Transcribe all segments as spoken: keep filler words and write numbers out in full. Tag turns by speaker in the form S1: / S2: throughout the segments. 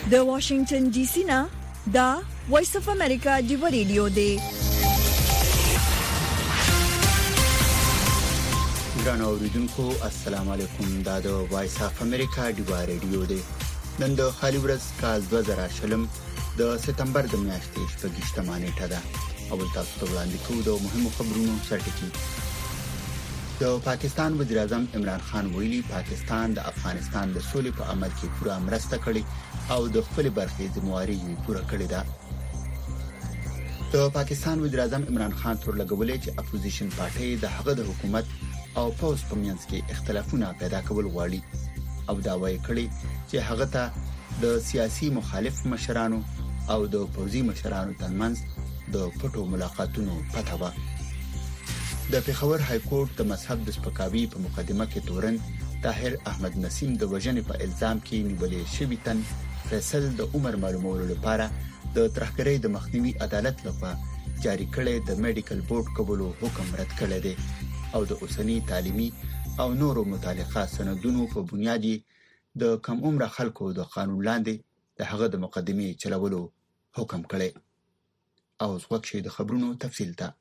S1: د واشنگټن ډي سي نه دا وایس اف امریکا دی ریډیو دی.
S2: ګران اوریدونکو السلام علیکم. دا د وایس اف امریکا دی ریډیو دی. نن د خالي ورځ کال دوه زره شلم د سپتمبر د میاشتې شپږشتمه نیټه ده. اول تاسو ته وړاندې کوو د مهمو خبرونو سرټکی. د پاکستان وزیر اعظم عمران خان ویلي پاکستان د افغانستان د سولې په عمل کې پوره مرسته کړې او د خپل برخې ذمہواری یې پوره کړې ده. د پاکستان وزیر اعظم عمران خان تر لګولې چې اپوزیشن پارټي د هغه د حکومت او پوز په منځ کې اختلافونه پیدا کول غواړي او دا وایي کړي چې هغه ته د سیاسي مخالف مشرانو او د پوزي مشرانو ترمنځ د پټو ملاقاتونو پته و. د پیښور های کورټ د مذهب د سپکاوي په مقدمه کې تورن طاهر احمد نسیم د وژنې په الزام کې نیولې شوی تن فیصل د عمر معلومولو لپاره د ترهګرۍ د مخنیوي عدالت لخوا جاری کړي د میډیکل بورډ قبول حکم رد کړی دی او د اوسنی تعلیمي او نورو متعلقه سندونو په بنیاد د کم عمر خلکو د قانون لاندې د هغه د مقدمې چلولو حکم کړی. او څوک د خبرونو تفصیل ته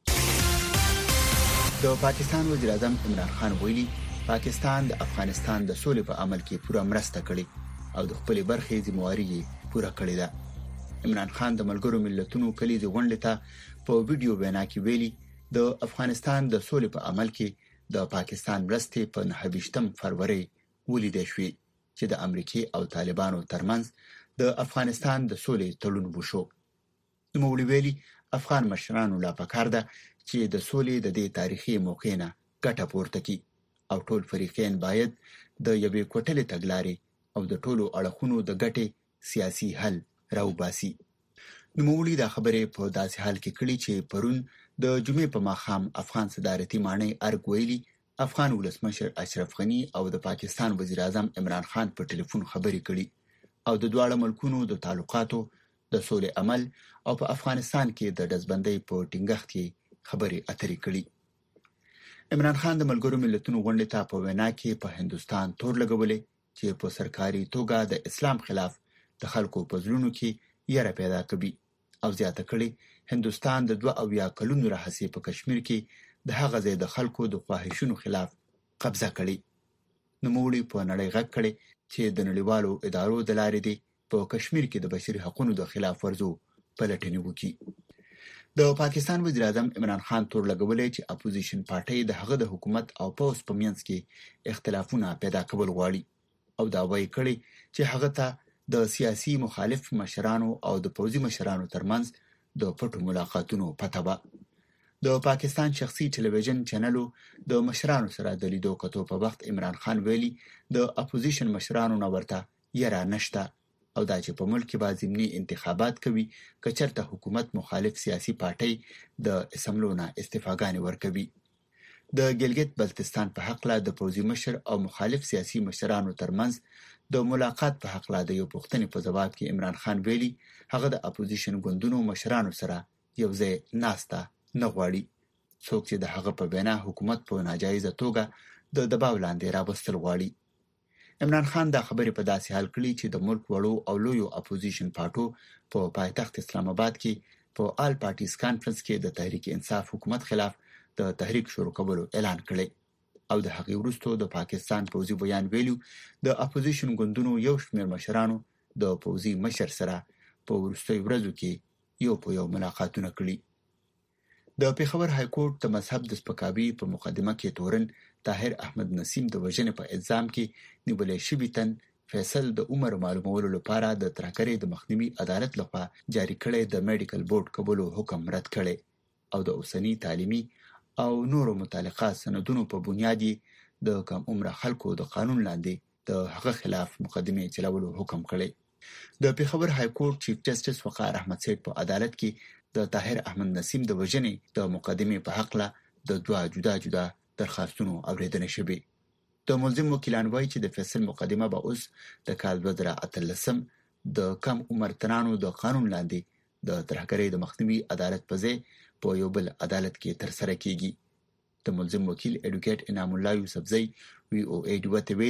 S2: د پاکستان وزیر اعظم عمران خان ویلي پاکستان د افغانستان د سولې په عمل کې پوره مرسته کړې او د خپل برخې ذمہواری یې پوره کړې ده. عمران خان د ملګرو ملتونو کلیدي غونډې ته په ویډیو وینا کې ویلي د افغانستان د سولې په عمل کې د پاکستان مرستې په نهه ویشتم فروری ولیدل شوې چې د امریکای او طالبانو ترمنځ د افغانستان د سولې تړون وشو. نو ویلي افغان مشرانو لا پکار ده چې د سولې د دې تاریخي موقع نه ګټه پورته کړي او ټول فریقین باید د یوې کوټلې تګلارې او د ټولو اړخونو د ګټې سیاسي حل راوباسي. نو مولوی دا خبره په داسې حال کې کړي چې پرون د جمعې په ماښام افغان صدارتي مانای ارګ ویلي افغان ولسمشر اشرف غنی او د پاکستان وزیر اعظم عمران خان په ټلیفون خبرې کړي او د دواړو ملکونو د تعلقاتو د سولې عمل او په افغانستان کې د دزبندۍ په ټینګښت کې خبرې اترې کړي. عمران خان د ملګرو ملتونو غونډې ته په وینا کې په هندستان تور لګولې چې په سرکاري توګه د اسلام خلاف د خلکو په زړونو کې یره پیدا کوي او زیاته کړي هندستان د دوه اویا کلونو راهیسې په کشمیر کې د هغه ځای د خلکو د خواهشونو خلاف قبضه کړي. نو موږ په نړۍ غږ کړي چې د نړیوالو ادارو د لارې دی په کشمیر کې د بشري حقوقو د خلاف ورزو پلټنې وکړي. د پاکستان وزیر اعظم عمران خان تور لګولې چې اپوزیشن پارټي د هغه د حکومت او پوز په منځ کې اختلافونه پیدا کول غواړي او دا وایي کړي چې هغه ته د سیاسي مخالف مشرانو او د پوزي مشرانو ترمنځ د پټو ملاقاتونو پته و. د پاکستان شخصي ټلویزیون چینلو د مشرانو سره د لیدو کتو په وخت عمران خان ویلي د اپوزیشن مشرانو نو ورته یره نشته او دا چې په ملک کې به ضمني انتخابات کوي که چېرته حکومت مخالف سیاسي پارټي د اسمبلونه استعفاګانې ورکوي. د ګلګت بلتستان په حق لا د پوزي مشر او مخالف سیاسي مشرانو ترمنځ د ملاقات په حق لا د یو پوښتنې په جواب کې عمران خان ویلي هغه د اپوزیشن ګوندونو مشرانو سره یو ځای ناسته نه غواړي څوک چې د هغه په بنا حکومت په ناجایزه توګه د دباو لاندې راوستل غواړي. عمران خان دا خبرې په داسې حال کړي چې د ملک وړو او لویو اپوزیشن پارټو په پایتخت اسلام آباد کې په آل پارټیز کانفرنس کې د تحریک انصاف حکومت خلاف د تحریک شروع کولو اعلان کړي او د هغې وروسته د پاکستان پوزي بیان ویلو د اپوزیشن ګوندونو یو شمېر مشرانو د پوزي مشر سره په وروستیو ورځو کې یو په یو ملاقاتونه کړي. د پیښور های کورټ د مذهب د سپکاوي په مقدمه کې تورن طاهر احمد نسیم د وژنې په الزام کې نیولې شوی تن فیصل د عمر معلومولو لپاره د ترهګرۍ د مخنیوي عدالت لخوا جاری کړي د میډیکل بورډ قبول حکم رد کړي او د اوسنی تعلیمي او نورو متعلقه سندونو په بنیاد د کم عمر خلکو د قانون لاندې د هغه خلاف مقدمه چلولو حکم کړي. د پیښور های کورټ چیف جسټس وقار احمد سید په عدالت کې د طاهر احمد نسیم د وژنې د مقدمه په حق لا د دوه جدا جدا درخواستونو اوریدنه شوه. د ملزم وکیلان وایي چې د فیصل مقدمه به اوس د کال دوه زره اتلسم د کم عمر تنانو د قانون لاندې د ترهګرۍ د مخنیوي عدالت په ځای په یو بل عدالت کې تر سره کیږي. د ملزم وکیل اډوکیټ انعام الله یوسفزئی وی او ای ډیوته ویلي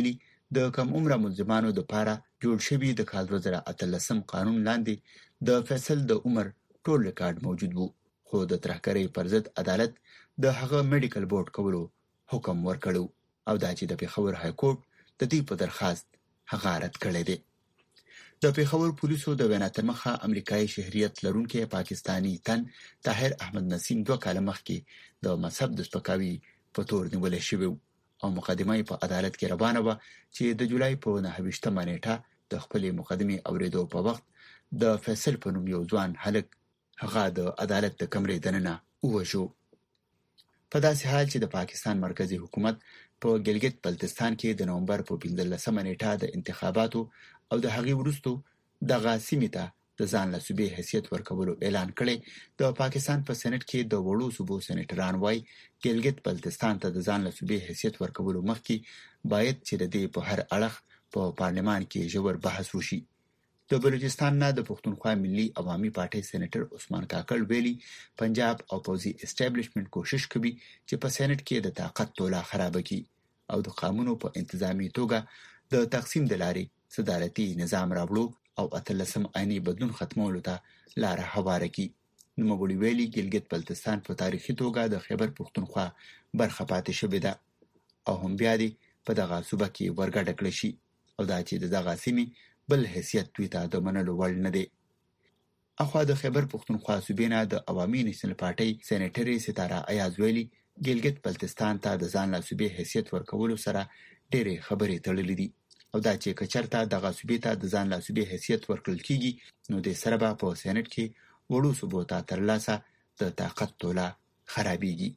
S2: د کم عمره ملزمانو لپاره جوړ شوی د کال دوه زره اتلسم قانون لاندې د فیصل د عمر ټول ریکارډ موجود وو، خو د ترهګرۍ پر ضد عدالت د هغه میډیکل بورډ کولو حکم ورکړو او دا چې د پېښور های کورټ د دې په درخواست هغه رد کړی دی. د پېښور پولیسو د وینا تر مخه امریکایي شهریت لرونکي پاکستانی تن طاهر احمد نسیم دوه کاله مخکې د مذهب د سپکاوي په تور نیول شوی او مقدمه په عدالت کې روانه وه چې د جولای په نهه ویشتمه نیټه د خپلې مقدمې اورېدو په وخت د فیصل په نوم یو ځوان هلک هغه د عدالت د کمرې دننه ووژو. په داسې حال چې د پاکستان مرکزی حکومت په ګلګت بلتستان کې د نومبر په پنځلسمه نیټه د انتخاباتو او د هغې وروسته دغه سیمې ته د ځان له صوبې حیثیت ورکولو اعلان کړی. د پاکستان په سېنات کې د وړو صوبو سېنیټران وایي ګلګت بلتستان ته د ځان له صوبې حیثیت ورکولو مخکې باید چې د دې په هر اړخ په پارلمان کې ژور بحث وشي. د بلوچستان نه د پښتونخوا ملي عوامي پارټۍ سېنیټر عثمان کاکړ ویلي پنجاب او پوځي اسټابلیشمنت کوشش کوي چې په سېنات کې د طاقت توله خراب کړي او د قانونو په انتظامی توګه د تقسیم د لارې صدارتي نظام راوړو او اتلسم عیني بدلون ختمولو ته لار هواره کړي. نوموړي ویلي ګلګت بلتستان په تاریخي توګه د خیبر پښتونخوا برخه پاتې شوې ده او هم بیا دې په دغه صوبه کې ورګډه کړی شي او دا چې د دغه سیمې بل حیثیت دوی ته د منلو وړ نه دی. اخوا د خیبر پښتونخوا صوبې نه د عوامي نیشنل پارټۍ سېنیټري ستاره ایاز ویلي ګلګت بلتستان ته د ځان له صوبې حیثیت ورکولو سره ډېرې خبرې تړلې دي او دا چې کچرته دغه صوبې ته د ځان له صوبې حیثیت ورکړل کیږي نو د سره به په سېنات کې وړو صوبو ته ترلاسه د طاقت توله خرابېږي.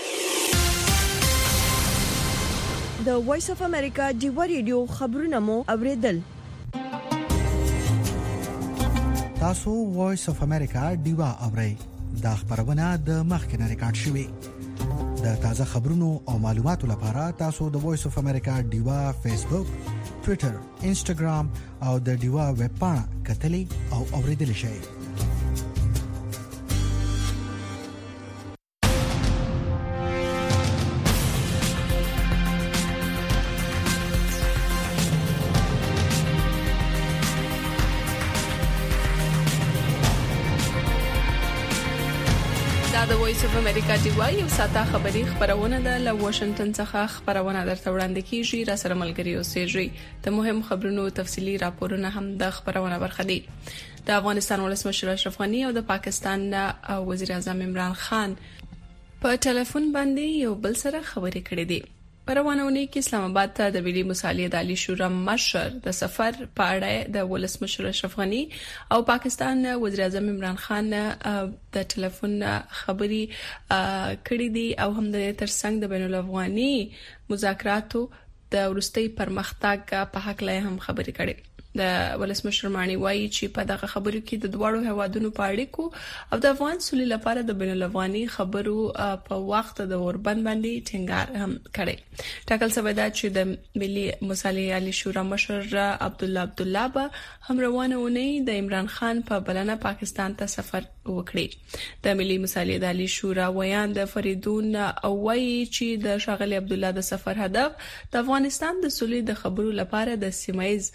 S1: د وایس اف امریکا ډیوا ریډیو خبرونه مو اوریدل.
S3: تاسو وایس اف امریکا ډیوا اورئ. دا خبرونه د مخکنه ریکارډ شوې. د تازه خبرونو او معلوماتو لپاره تاسو د وایس اف امریکا ډیوا فیسبوک، ټوئیټر، انسټاګرام او د ډیوا ویب پاڼه کتلی او اوریدل شئ.
S4: د وایس اف امریکا ډیوا یو ساته خبری خبرونه ده له واشنگټن څخه خبرونه درته وړاندې کیږي. را سره ملګری اوسېږي. د مهم خبرونو تفصيلي راپورونه هم د خبرونه برخه دي. د افغانستان ولسمشر اشرف غنی او د پاکستان وزیر اعظم عمران خان په ټلیفون باندې یو بل سره خبرې کړې دي. پروانونه کې اسلام آباد ته د ملي مصالحې د عالی شورا مشر د سفر په اړه د ولسمشر اشرف غنی او پاکستان وزیر اعظم عمران خان د ټلیفون خبرې کړې دي او هم د ترڅنګ د بین الافغاني مذاکراتو د ورستي پرمختګ په حق لا هم خبرې کړې. د ولسمشر مانی وایي چې په دغه خبرو کې د دوړو هوادونو په اړیکو او د افغان سولې لپاره د بین الافغاني خبرو په وخت د اوربند باندې ټینګار هم کړي. ټاکل شوی دا چې د ملي مصالحې عالی شورا مشر عبد الله عبد الله به هم روانه ونی د عمران خان په بلنه پاکستان ته سفر وکړي. د ملي مصالحې عالی شورا ویان د فریدون او وایي چې د شاغلي عبد الله د سفر هدف د افغانستان د سولې د خبرو لپاره د سیمایز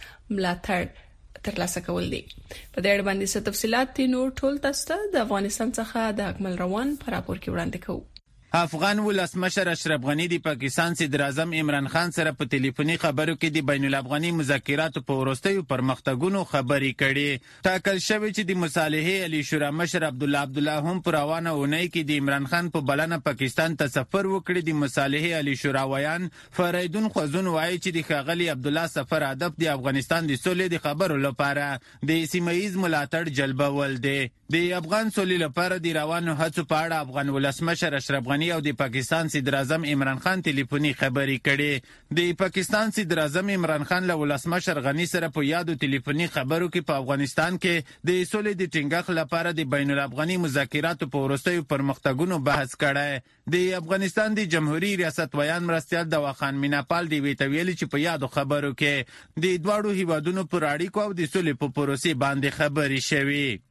S4: ملاتړ ترلاسه کول دي. په دې اړه باندې څه تفصيلات دي نو ټول تاسو د افغانستان څخه د اکمل روان پر راپور کې وړاندې کوو.
S5: افغان ولسمشر اشرف غنی د پاکستان صدر اعظم عمران خان سره په ټلیفوني خبرو کې د بین الافغاني مذاکراتو په وروستیو پرمختګونو خبرې کړې. ټاکل شوی چې د مصالحې علی شورا مشر عبد الله عبد الله هم پر روانه اونۍ کې د عمران خان په بلنه پاکستان ته سفر وکړي. د مصالحې علی شورا ویان فریدون خوزون وایي چې د ښاغلي عبد الله سفر هدف د افغانستان د سولې د خبرو لپاره د سیمایز ملاتړ جلبول دی. د افغان سولې لپاره د روانو هڅو په اړه افغان ولسمشر اشرف غنی او د پاکستان صدر اعظم عمران خان ټلیفوني خبرې کړې. د پاکستان صدر اعظم عمران خان له ولسمشر غنی سره په یادو ټلیفوني خبرو کې په افغانستان کې د سولې د ټینګښت لپاره د بین الافغاني مذاکراتو په وروستیو پرمختګونو بحث کړی. د افغانستان د جمهوریت ریاست ویان مرستیال دواخان میناپال دی ویټویل چې په یادو خبرو کې د دواړو هیوادونو پر اړیکو او د سولې په پروسې باندې خبرې شوې.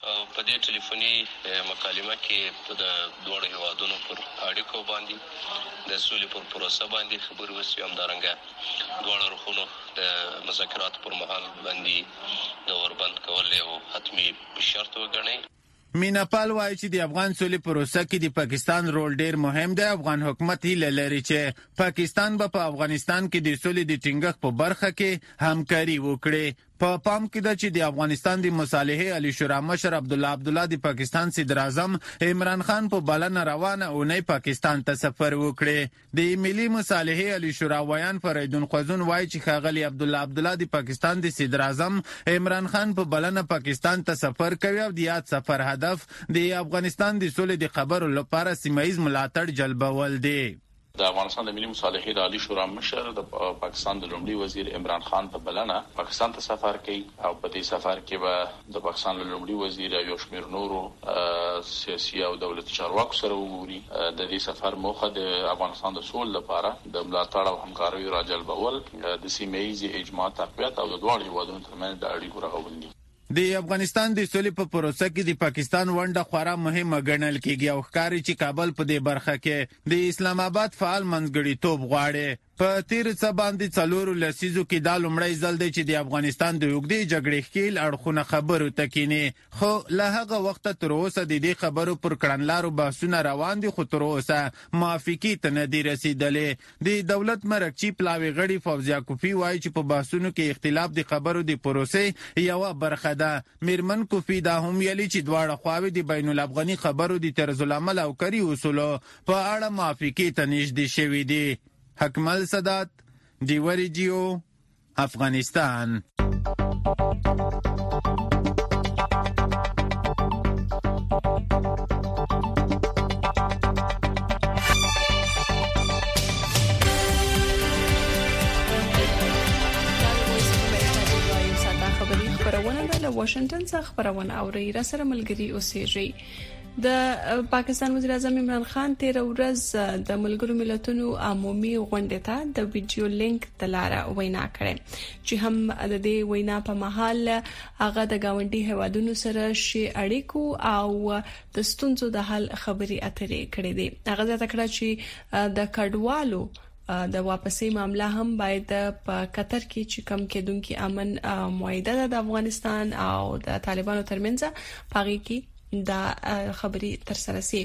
S6: په دې ټلیفوني مکالمه کې د دوه هیوادونو پر اړیکو باندې د سولې پر پروسه باندې خبرې وشوې، همدارنګه دواړو اړخونو د مذاکراتو پر مهال باندې د اوربند کول یو حتمي شرط وګڼي.
S5: میناپال وایي چې د افغان سولې پروسه کې د پاکستان رول ډیر مهم دی. افغان حکومت هیله لري چې پاکستان به په افغانستان کې د سولې د ټینګښت په برخه کې همکاري وکړي. په پام کې ده چې د افغانستان د مصالحې عالی شورا مشر عبدالله عبدالله د پاکستان صدر اعظم عمران خان په بلنه روانه اونۍ پاکستان ته سفر وکړي. د ملي مصالحې عالی شورا ویان فریدون خوازون وایي چې ښاغلي عبدالله عبدالله د پاکستان د صدر اعظم عمران خان په بلنه پاکستان ته سفر کوي او د یاد سفر هدف د افغانستان د سولې د خبرو لپاره سیمه ییز ملاتړ جلبول دی.
S7: د افغانستان د ملي مصالحې د عالی شورا مشر د پاکستان د لومړي وزیر عمران خان په بلنه پاکستان ته سفر کوي او په دې سفر کې به د پاکستان د لومړي وزیر یو شمېر نورو سیاسي او دولتي چارواکو سره وګوري. د دې سفر موخه د افغانستان د سولې لپاره د ملاتړ او همکارۍ راجلبول، د سیمه ییز اجماع تقویت او د دواړو هیوادونو ترمنځ د اړیکو رغول دي.
S5: د افغانستان د سولې په پروسه کې د پاکستان ونډه خورا مهمه ګڼل کېږي او ښکاري چې کابل په دې برخه کې د اسلام آباد فعال منځګړیتوب غواړي. په تیر څه باندې څلورو لسیزو کې دا لومړی ځل دی چې د افغانستان د اوږدې جګړې ښکیل اړخونه خبرو ته کیني، خو له هغه وخته تر اوسه د دې خبرو پر کړنلارو بحثونه روان دي، خو تر اوسه موافقې ته نه دي رسېدلې. د دولت مرکچي پلاوي غړي فوزیه کوفي وایي چې په بحثونو کې اختلاف د خبرو د پروسې یوه برخه ده. میرمن کوفي دا هم ویلي چې دواړه خواوې د بین الافغاني خبرو د طرزالعمل او کاري اصولو په اړه موافقې ته نږدې شوي دي. حکمل سادات، ډیو ریډیو، افغانستان.
S4: واشنگټن څخه خبرونه اوري را سره ملګری اوسېږي. د پاکستان وزیر اعظم عمران خان تیر ورځ د ملګرو ملتونو عمومي غونډې ته د ویډیو لینک تلاره وینا کړې چې هم د دې وینا په محل هغه د گاونډي هیوادونو سره شي اړیکو او د ستونزو د حل خبري اترې کړې دي. هغه ځکه کړه چې د کډوالو د واپسې معاملہ هم باید په قطر کې چې کم کېدونکو امن معاهده د افغانستان او د طالبانو ترمنځ پاغي کې دا خبري تر سره سي.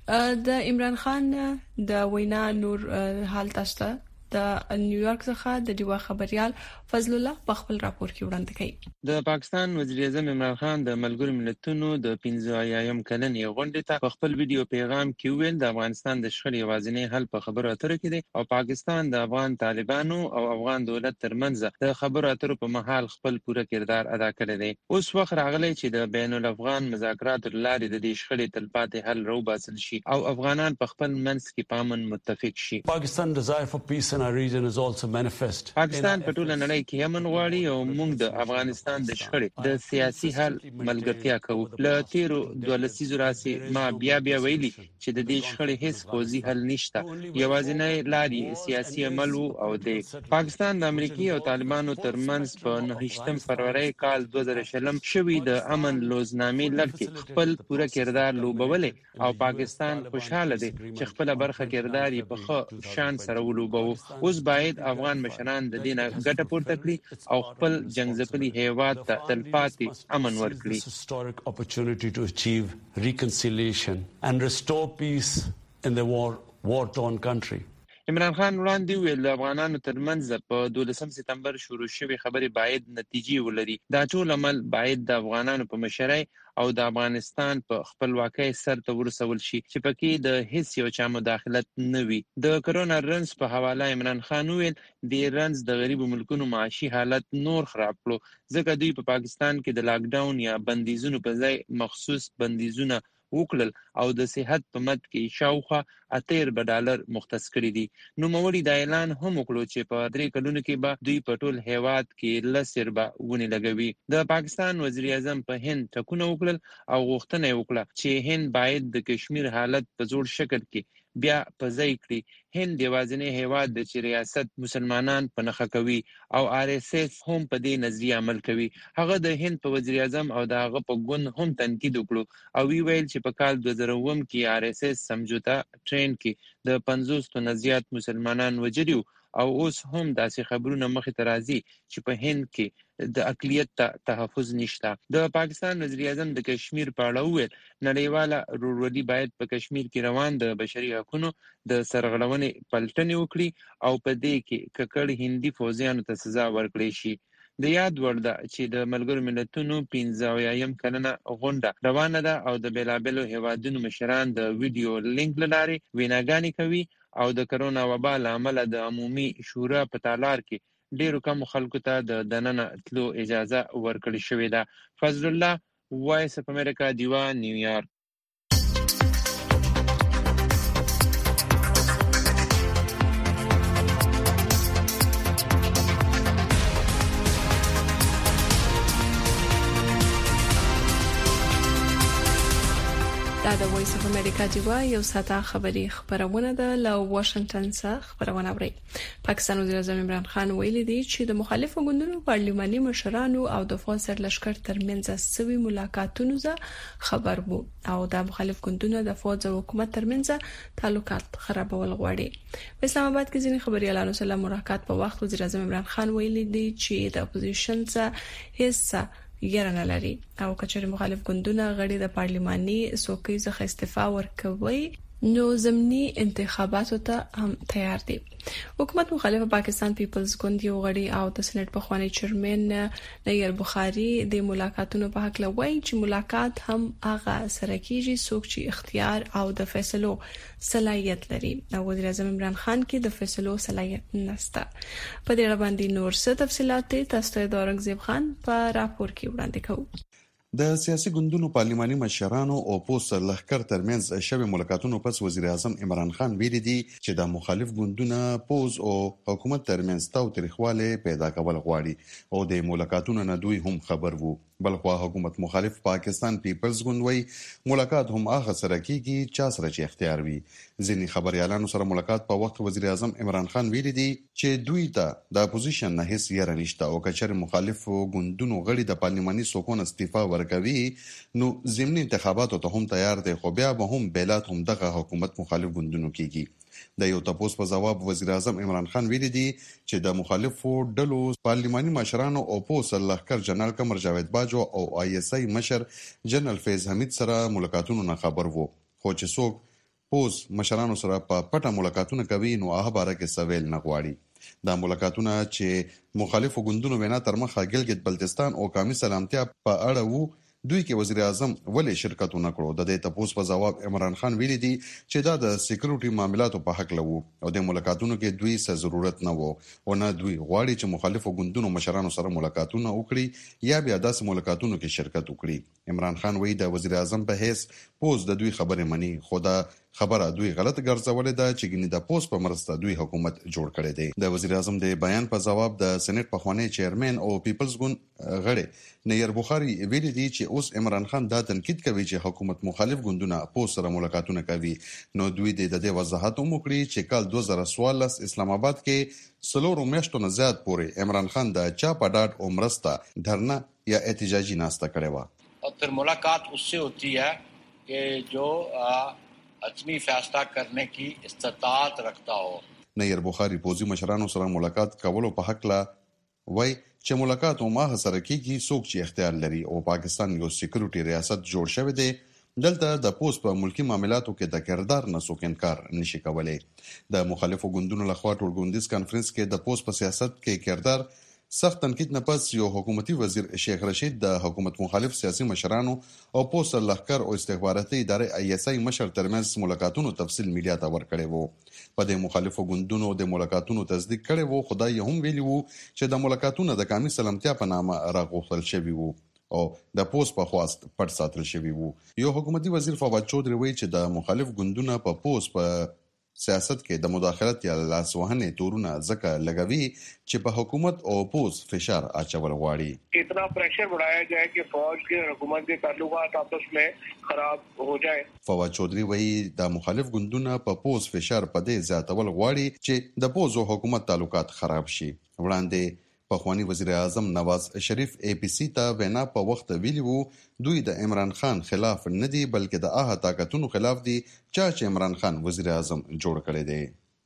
S4: د عمران خان د وینا نور حال تاسو د نیویارک څخه د دیوا خبريال فضل الله په خپل راپور کې وړاندې کړي.
S8: د پاکستان وزیر اعظم عمران خان د ملګرو ملتونو د پنځه اویایم کلنې غونډې ته په خپل ویډیو پیغام کې ویل د افغانستان د شخړې یوازینی حل په خبرو اترو کې دی او پاکستان د افغان طالبانو او افغان دولت ترمنځ د خبرو اترو په محل خپل پوره کردار ادا کړی دی. اوس وخت راغلی چې د بین الافغان مذاکراتو لارې د دې شخړې تلپاتې حل راوباسل شي او افغانان په خپل منځ کې په امن متفق شي.
S9: Pakistan desire for peace in our region is also manifest.
S8: پاکستان په ټوله نړۍ کې امن غواړي او موږ د افغانستان د شخړې د سیاسي حل ملګرتیا کوو. له تیرو دوه لسیزو راځي ما بیا بیا ویلي چې د دې شخړې هیڅ پوځي حل نشته، یوازینی لارې سیاسي عمل او د پاکستان د امریکای او طالبانو ترمنځ په نهشتم فروری کال دوه زره شلم شوی د امن لوزنامې لړ خپل پوره کردار لوبولې او پاکستان خوشاله دی چې خپل برخه کردار یې په ښه شان سره ولوبوي. اوس باید افغان مشران د دې نه ګټه پورته کړي او خپل جنگځپلي هیواد ته تلپاتې امن ورکړي.
S9: Historic opportunity to achieve reconciliation and restore peace in the war war-torn country.
S8: عمران خان وړاندې ویل د افغانانو ترمنځ په دولسم سپتمبر شروع شوی خبرې باید نتیجې ولري. دا ټول عمل باید د افغانانو په مشرۍ او د افغانستان په خپلواکۍ سر ته ورسول شي چې پکې د هیڅ یو چا مداخلت نه وي. د کرونا رنز په حواله عمران خان ویل د رنز د غریبو ملکونو معاشي حالت نور خراب کړو ځکه دوی په پاکستان کې د لاک ډاون یا بندیزونو په ځای مخصوص بندیزونه وکړل او د صحت په مد کې شاوخوا اتیر به ډالر مختص کړی دي. نو موري د اعلان هم وکړو چې په درې کلونو کې به دوی په ټول هیواد کې لسر به ونی لګوي. د پاکستان وزیر اعظم په هند ټکونه وکړل او غوښتنه وکړه چې هند باید د کشمیر حالت په زور شکل کې بیا په ځای کړي. هند یوازینی هیواد دی چې ریاست مسلمانان په نښه کوي او آر اس اس هم په دې نظریه عمل کوي. هغه د هند په وزیر اعظم او د هغه په ګوند هم تنقید وکړو او وی ویل چې په کال دوه زره اووه کې آر اس اس سمجوتا ټرین کې د پنځوس تنه زیات مسلمانان وژلي او اوس هم داسې خبرونه مخې ته راځي چې په هند کې د اقلیت ته تحفظ نشته. د پاکستان وزیر اعظم د کشمیر په اړه وویل نړیواله ورورولي باید په کشمیر کې روان د بشري حقوقو د سرغړونې پلټنې وکړي او په دې کې ککړ هندي فوجیانو ته سزا ورکړي شي. د یاد وړ ده چې د ملګرو ملتونو پنځه اویایم کلنه غونډه روانه ده او د بېلابېلو هیوادونو مشران د ویډیو لینک له لارې ویناګانې کوي او د کرونا وبا له امله د عمومي شورا په تالار کې ډیرو کم خلکو ته د دننه تلو اجازه ورکړې شوې ده. فضل الله، وایس اف امریکا، دیوا، نیویارک.
S4: دا د وایس اف امریکا دیوا یو ساته خبری خبرونه ده له واشنگټن څخه خبرونه اوري. پاکستان وزیر اعظم عمران خان ویلي دی چې د مخالفو ګوندونو پارلماني مشرانو او د فوج سرلشکر ترمنځ سوي ملاقاتونو څخه خبر وو او د مخالف ګوندونو د فوج او حکومت ترمنځ تعلقات خرابول غواړي. په اسلام آباد کې ځینې خبريالانو سره ملاقات په وخت وزیر اعظم عمران خان ویلي دی چې د اپوزیشن څخه هیڅ یاره نه لري او کچېر مخالف ګوندونه غړي د پارلماني څوکۍ څخه استعفا ورکوي نو ضمني انتخاباتو ته هم تیار دي. حکومت مخالف پاکستان پیپلز ګوند یو غړي او د سېنات په خوانی چیرمن نیر بخاری د ملاقاتونو په حق لوي چې ملاقات هم هغه سره کیږي څوک چې اختیار او د فیصلو صلاحیت لري او وزیر اعظم عمران خان کې د فیصلو صلاحیت نشته. په دې اړه باندې نور څه تفصيلات تاسو ته د اورنګزیب خان په راپور کې وړاندې کوو.
S10: د سیاسي ګوندونو پارلماني مشرانو او پوسټ لخر ترمنځ شوی ملاقاتونو پس وزیر اعظم عمران خان ویلي دي چې د مخالف ګوندونو پوز او حکومت ترمنځ تاو تاریخواله پیدا کول غواړي او د ملاقاتونو نه دوی هم خبر وو. بلخوا حکومت مخالف پاکستان پیپلز ګوند وی ملاقات هم هغه سره کیږي چې سره چې اختیار وي. ځینې خبريالانو سره ملاقات په وخت وزیر اعظم عمران خان ویلي دي چې دوی ته د اپوزیشن نه هیڅ یاره نشته او کچر مخالف ګوندونو غړي د پارلماني څوکۍ استعفا ورکوي نو ضمني انتخاباتو ته هم تیار دي خو بیا به هم بیلات هم دغه حکومت مخالف ګوندونو کیږي. د یو تاسو په جواب وزیر اعظم عمران خان ویلي دي چې د مخالفو ډلو پارلماني مشرانو او پوسټ لخر جنرال قمر جاوید باجو او آی اس آی مشر جنرال فیض حمید سره ملاقاتونو نه خبر وو خو چې څوک پوسټ مشرانو سره په پټه ملاقاتونه کوي نو هغه باره کې سویل نه غواړي. دا ملاقاتونه چې مخالفو ګوندونو وینا تر مخه ګلګت بلتستان او قومي سلامتیا په اړه وو دوی کې وزیر اعظم ولې شرکت ونکړو. د دې تاسو په جواب عمران خان ویلي دي چې دا د سکیورټي معاملاتو په حق لوو او د ملاقاتونو کې دوی څه ضرورت نه وو او نه دوی غواړي چې مخالفو ګوندونو مشرانو سره ملاقاتونه وکړي یا بیا داسې ملاقاتونو کې شرکت وکړي. عمران خان وایي د وزیر اعظم په هیڅ پوز د دوی خبره مني خو دا خبره دوی غلط ګرځولې ده چې ګنې د پوسټ په مرسته دوی حکومت جوړ کړی دی. د وزیر اعظم د بیان په جواب د سېنات په خوانی چیرمن او پیپلز ګوند غړي نیر بخاری ویلي دي چې اوس عمران خان دا تنقید کوي چې حکومت مخالف ګوندونه پوسټ سره ملاقاتونه کوي نو دوی د دې وضاحت هم وکړي چې کال دوه زره څوارلس اسلام آباد کې سلورو میاشتو نه زیات پورې عمران خان د چا په ډاډ او مرسته دھرنا یا احتجاجي ناسته کړې و.
S11: और फिर मुलाकात उससे होती है कि जो حتمی فیصله کرنے کی استطاعت رکھتا ہو.
S10: نیر بخاری پوزي مشرانو سره ملاقات کولو په حق لا وای چې ملاقات او ما سره کیږي څوک چې اختیار لري او پاکستان یو سکیورټي ریاست جوړ شوی دی دلته د پوسټ په ملکی معاملاتو کې د کردار نه څوک انکار نشي کولای. د مخالفو ګوندونو لخوا ټولګوندیز کانفرنس کې د پوسټ په سیاست کې کردار سخت تنقید نه پس یو حکومتي وزیر شیخ رشید د حکومت مخالف سیاسي مشرانو او پوسټ لخر او استخباراتي ادارې آی اس آی مشر ترمنځ ملاقاتونو تفصیل میډیا ته ورکړی وو. په دې مخالفو ګوندونو د ملاقاتونو تصدیق کړي وو خدای هم ویلی وو چې د ملاقاتونو د قومي سلامتیا په نامه راغوښتل شوی وو او د پوسټ په خواست پټ ساتل شوی وو. یو حکومتي وزیر فواد چودري وایي چې د مخالف ګوندونو په پوسټ په سیاست کې د مداخلت یا لاسوهنې تورونه ځکه لګوي چې په حکومت او پوز فشار اچول غواړي.
S12: اتنا پریشر بڑھایا جائے کہ فوج کے حکومت کے تعلقات آپس میں خراب ہو جائے.
S10: فواد چودھری وایي د مخالف ګوندونو په پوز فشار په دې زیاتول غواړي چې د پوز او حکومت تعلقات خراب شي. وړاندې پخوانی وزیر اعظم نواز شریف اے پی سی ته وینا په وخت ویلی وو دوی د عمران خان خلاف نه دي بلکې د هغه طاقتونو خلاف دي چې عمران خان وزیر اعظم جوړ کړی دی.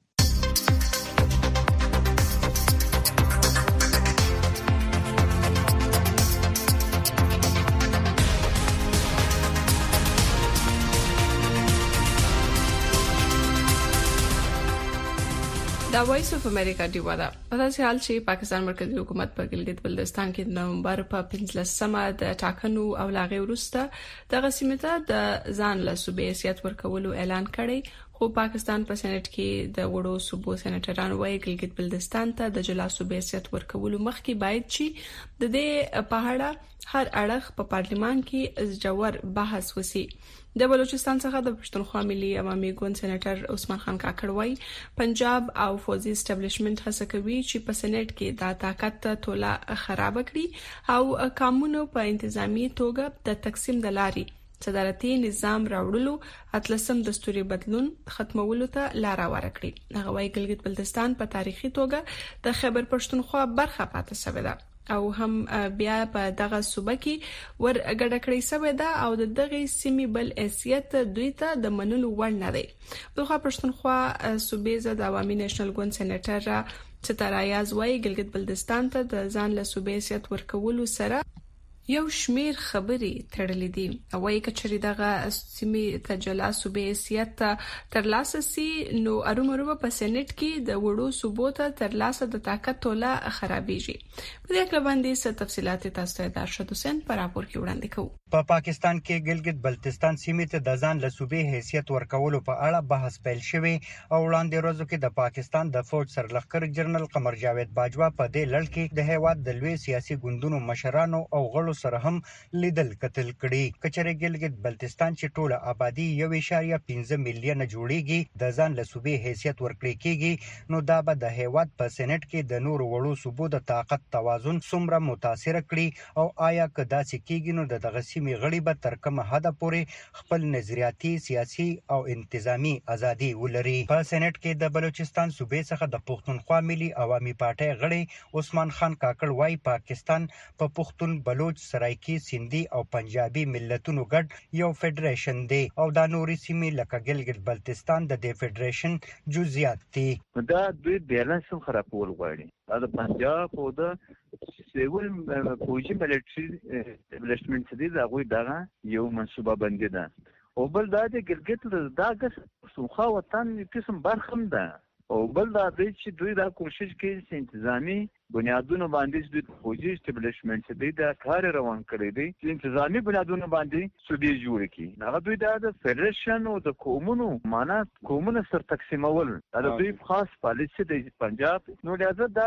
S4: دا وایس اف امریکا دیوا ده. په داسې حال چې پاکستان مرکزی حکومت په ګلګت بلتستان کې د نومبر په پنځلسمه د ټاکنو او لاغې وروسته د غسیمه ته د ځان له صوبې حیثیت ورکولو اعلان کړی، خو پاکستان په سېنات کې د وړو صوبو سېناترانو وايي ګلګت بلتستان ته د جلا صوبې حیثیت ورکولو مخکې باید چې د دې په اړه هر اړخ په پارلمان کې جوړ بحث وسی. د بلوچستان څخه د پښتونخوا ملي عوامي ګوند سېناتر عثمان خان کاکړ وايي پنجاب او فوزي اسټابلیشمنت هڅه کوي چې په سېنات کې د طاقت توله خراب کړي او قانون په انتظامی توګه د تقسیم د لاري صدارتي نظام راوړلو اتلسم دستوري بدلون ختمولو ته لار ورکړي. هغه وايي ګلګت بلتستان په تاریخي توګه د خیبر پښتونخوا برخه پاتې شوې ده او هم بیا په دغه صوبه کې ور غړ کړی شوی ده او د دغه سیمې بل حیثیت دوی ته د منلو وړ نه دی. دغه پښتونخوا صوبې زده عوامي نېشنل ګوند سېناتر ستاره یاز وايي ګلګت بلتستان ته د ځان له صوبې حیثیت ورکولو سره یو شمیر خبرې تړلې دي. وايي کچري دغه سیمې ته جلا صوبې حیثیت ترلاسه سي نو ارومرو په سېنات کې د وړو صوبو ته ترلاسه د طاقت توله خرابېږي. په دې اړه باندې څه تفصيلات تاسو ته د ارشد حسین پر راپور کې وړاندې کوو.
S13: په پاکستان کې ګلګت بلتستان سیمې ته د ځان له صوبې حیثیت ورکولو په اړه بحث پیل شوی او وړاندې ورځو کې د پاکستان د فوج سرلښکر جنرال قمر جاوید باجوا په دې لړ کې د هیواد د لوی سیاسي ګوندونو مشرانو او غړو سره هم لیدل کتل کړي. کچره ګلګت بلتستان چې ټوله آبادی یو اشاریه پنځه میلیونه جوړیږي د ځان له صوبې حیثیت ورکړي کېږي نو دا به د هیواد په سېنات کې د نور وړو صوبو د طاقت توازن څومره متاثر کړي او آیا که داسې کېږي نو د دغه سیمې غړي به تر کومه حده پورې خپل نظریاتي سیاسي او انتظامی ازادي ولري. په سېنات کې د بلوچستان صوبې څخه د پښتونخوا ملي عوامي پارټۍ غړي عثمان خان کاکړ وايي پاکستان په پښتون بلوچ سرایکي سیندي او پنجابي ملتونو ګډ یو فدریشن دی او دا نوري سیمې لکه ګلګت بلتستان د دې فدریشن جزئیات دي.
S14: دا دوی بیلانس خرابول غواړي. دا د پنجاب او د سیول فوجي ملټري اسټابلیشمنت دي دا غوي دغه یو منصوبه بندي ده او بل دا د ګلګت دا د سوخا وطن قسم برخم ده او بل دا چې دوی دا کوشش کوي چې انتظامی بنیادونو باندې د فوجي اسټابلیشمنت دي دا کار روان کړی دی چې انتظامی بنیادونو باندې صوبې جوړ کړي. هغه دوی دا د فدریشن او د قومونو معنا قومونه سر تقسیمول دا دوی خاص پالیسي د پنجاب نو لازم دا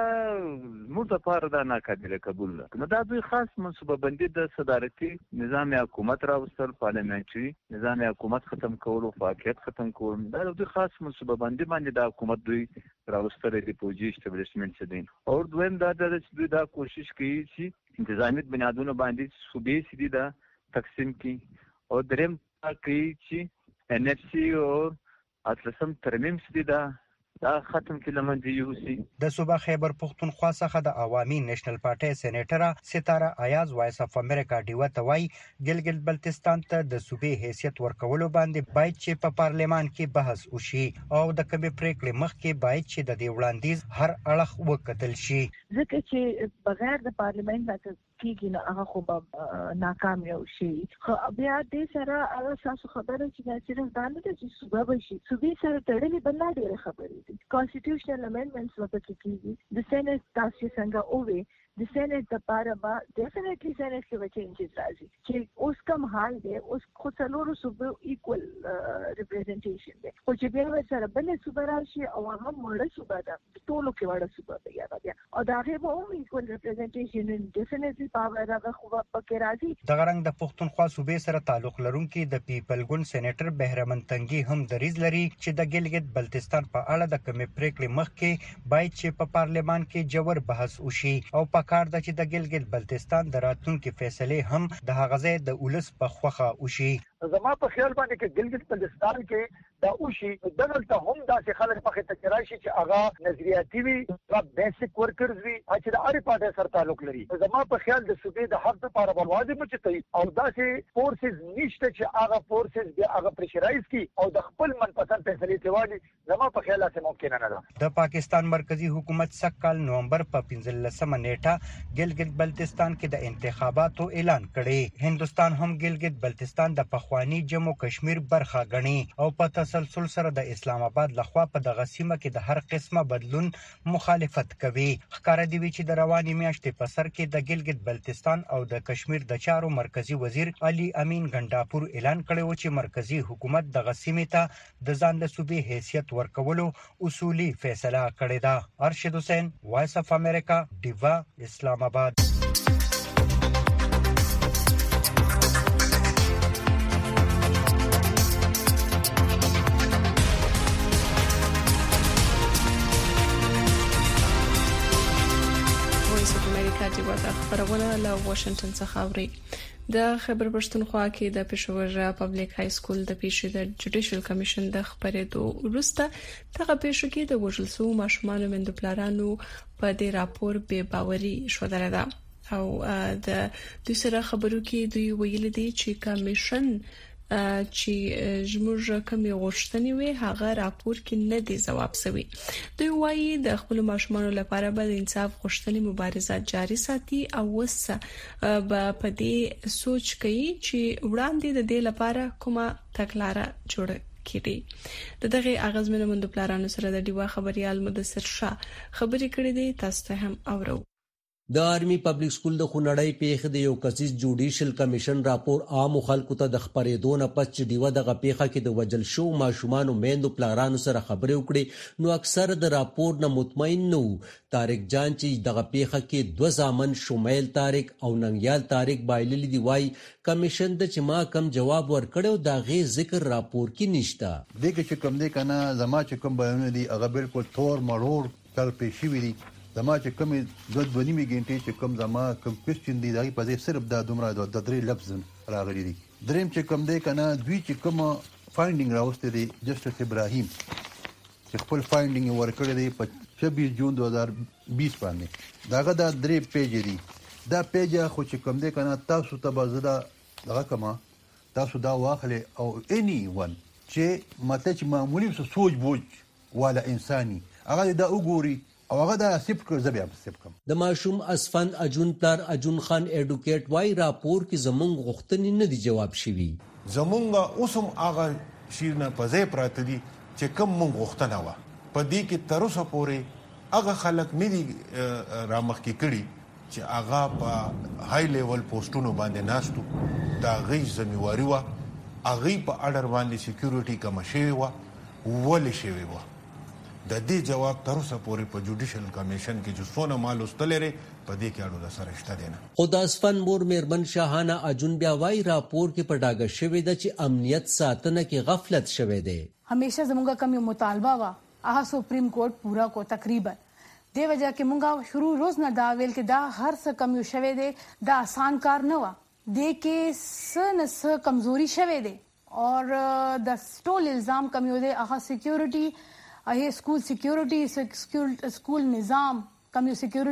S14: موږ د پاره دا ناقابل قبول نو دا دوی خاص منصوبه بندي د صدارتي نظام حکومت راوستل پارلیمنتري نظام حکومت ختم کول او فاقیت ختم کول دا دوی خاص منصوبه بندي باندې د حکومت دوی راوستل د فوجي اسټابلیشمنت دي او دوی دا د دوی دا کوشش کوي چې انتظامی بنیادونو باندې صوبې سړي دا تقسیم کړي او دریم کوي چې ان اف سي او اتلسم ترمیم سړي دا دا ختم کلمن دی یوسی.
S13: د صوبه خیبر پښتونخوا څخه د عوامي نېشنل پارټۍ سېناتره ستاره ایاز وایس اف امریکا دیوا ته وایي ګلګت بلتستان ته د صوبې حیثیت ورکولو باندې باید چې په پارلمان کې بحث وشي او د کبي پریکړې مخکې باید چې د دې وړاندیز هر اړخ وکتل شي.
S15: ځکه چې بغیر د پارلمان نه کېږي نو هغه خو به ناکام یو شي. خو بیا دې سره هغه تاسو خبره چې دا صرف دا نه ده چې صوبه بشي صوبې سره تړلې بل نه ډېرې خبرې Constitutional amendments وکړي کیږي د سېنات تاسو څنګه اووي د سېنات لپاره به ډیفینټلی سېنات کې به چینجز راځي چې اوس کوم حال دی اوس خو څلورو صوبو ایکوال ریپرزنټیشن دی خو چې بیا ورسره بلې صوبه راشي او هغه وړه صوبه ده ټولو کې وړه صوبه به یا بیا او د هغې به هم ایکوال ریپرزنټیشن ډیفینټلی پاور هغه خو به پکې راځي.
S13: دغه رنګ د پښتونخوا صوبې سره تعلق لرونکي د پیپل ګوند سېنیټر بهرمن تنګي هم دریځ لري چې د ګلګت بلتستان په اړه د کومې پریکړې مخکې باید چې په پارلمان کې جوړ بحث وشي او په کار ده چې د ګلګت بلتستان د راتلونکي فیصلې هم د هغه ځای د ولس په خوخه وشي.
S16: زما په خیال باندې کې ګلګت بلتستان کې دا وشي دغلته هم داسې خلک پخې ته راشي چې هغه نظریاتي وي او بیسیک ورکرز وي چې د اړې پاتې سره تعلق لري. زما په خیال د صوبې د حق لپاره به لازم چې کوي او داسې فورسز نشته چې هغه فورسز بیا هغه پریشرایز کی او د خپل منپسند فیصلې تیوالي. زما په خیال اسه ممکن نه ده.
S13: د پاکستان مرکزی حکومت سکهال نومبر په پنځلسمه نیټه ګلګت بلتستان کې د انتخاباتو اعلان کړي. هندستان هم ګلګت بلتستان د پخوانی جموں کشمیر برخه غني او په تسلسل سره د اسلام آباد لخوا په دغه سیمه کې د هر قسمه بدلون مخالفت کوي. ښکارا دی چې د رواني میاشتې په سر کې د ګلګت بلتستان او د کشمیر د چارو مرکزی وزیر علي امین ګنڈاپور اعلان کړی و چې مرکزی حکومت دغه سیمه ته د ځان له صوبې حیثیت ورکولو اصولي فیصله کړې ده. ارشد حسین، وایس اف امریکا، ډیوا، اسلام آباد.
S4: خبرونه له واشنگټن څخه اوري. د خیبر پښتونخوا کې د پېښور پبلک های سکول د پیښې د جوډیشل کمیشن د خبرېدو وروسته دغه پیښه کې د وژل شوو ماشومانو مندوپلارانو په دې راپور بې باوري شوه ده او د دوی سره خبرو کې دوی ویل دي چې کمیشن چې زموږ کومې غوښتنې وي هغه راپور کې نه دی ځواب شوی. دوی وایي د خپل ماشومانو لپاره به د انصاف غوښتنې مبارزه جاري ساتي او وسه به په دې سوچ کوي چې وړاندې د دې لپاره کومه تګلاره جوړه کړي. د دغه اغازمنو مندوپلارانو سره د ډیوا خبريال مدثر شاه خبرې کړې دي. تاسو ته هم اورو.
S17: د آرمي پبلک سکول د خونړۍ پیښې د یو کسیز جوډیشل کمیشن راپور عام خلکو ته د خبرېدو نه پس چې دیوه دغه پیښه کې د وجل شو ماشومانو میندو پلارانو سره خبرې وکړي نو اکثر د راپور نه مطمئن نو. طارق جان چې دغه پیښه کې دوه ځامن شمیل طارق او ننګیال طارق بایللی دی وای کمیشن د چې ما کم جواب ورکړو دا غي ذکر راپور کې نشته.
S18: دغه چې کوم دی کنه زما چې کوم بیان دي هغه بالکل تور مړور تل پیښې وی دي. زما چې کوم د دوه نیمه غنټې چې کوم زما کوم کوېسچن دي دا په دې صرف دا دومره د درې لفظ راغلي دي. دریم چې کوم دی کنه دوی چې کوم فایندینګ راوستي دي جسټس ابراهیم چې خپل فایندینګ ورکړی دی په छब्बीस جون دو हज़ार बीस باندې داغه دا درې پیج دي. دا پیج خو چې کوم دی کنه تاسو ته بازدا دغه کما تاسو دا واخلې او اني ون چې ماته چې معمولی سوچ بوج ولا انساني هغه دا وګوري او هغه دا سیب کړ زبیا سیب کوم.
S17: د ماشوم اسفند اجون پلار اجون خان اډوکیټ وای راپور کې زمونږ غوښتنې نه دی جواب شوی.
S19: زمونږ اوسم هغه شیرنه پځې پراته دي چې کوم مونږ غوښتنه و په دې کې تر اوسه پورې هغه خلک نه دي رامخ کې کړي چې هغه په های لیول پوسټونو باندې ناستو دا غي ذمہواری و هغه په اډر باندې سکیورټي کم شوی و ولې شوی و. د دې جواب تر اوسه پورې په جوډیشل کمیشن کې چې څونه مال واستلره په دې کې اړو د سره شته دي نه.
S17: خداسفن مور مېرمن شاهانه اجون بیا وای راپور کې په ډاګه شوی د چې امنیت ساتنه کې غفلت شوی دی.
S20: همیشه زموږه کم یو مطالبه وا هغه سپریم کورټ پورا کو تقریبا دی وجہ کې مونږه شروع روز نه دا ویل کې دا هر څه کم یو شوی دی دا آسان کار نه و دی کې س نه س کمزوري شوی دی اور د ټول الزام کم یو دی هغه سکیورټي هي سکول سکیورټي سکول نظام کم یو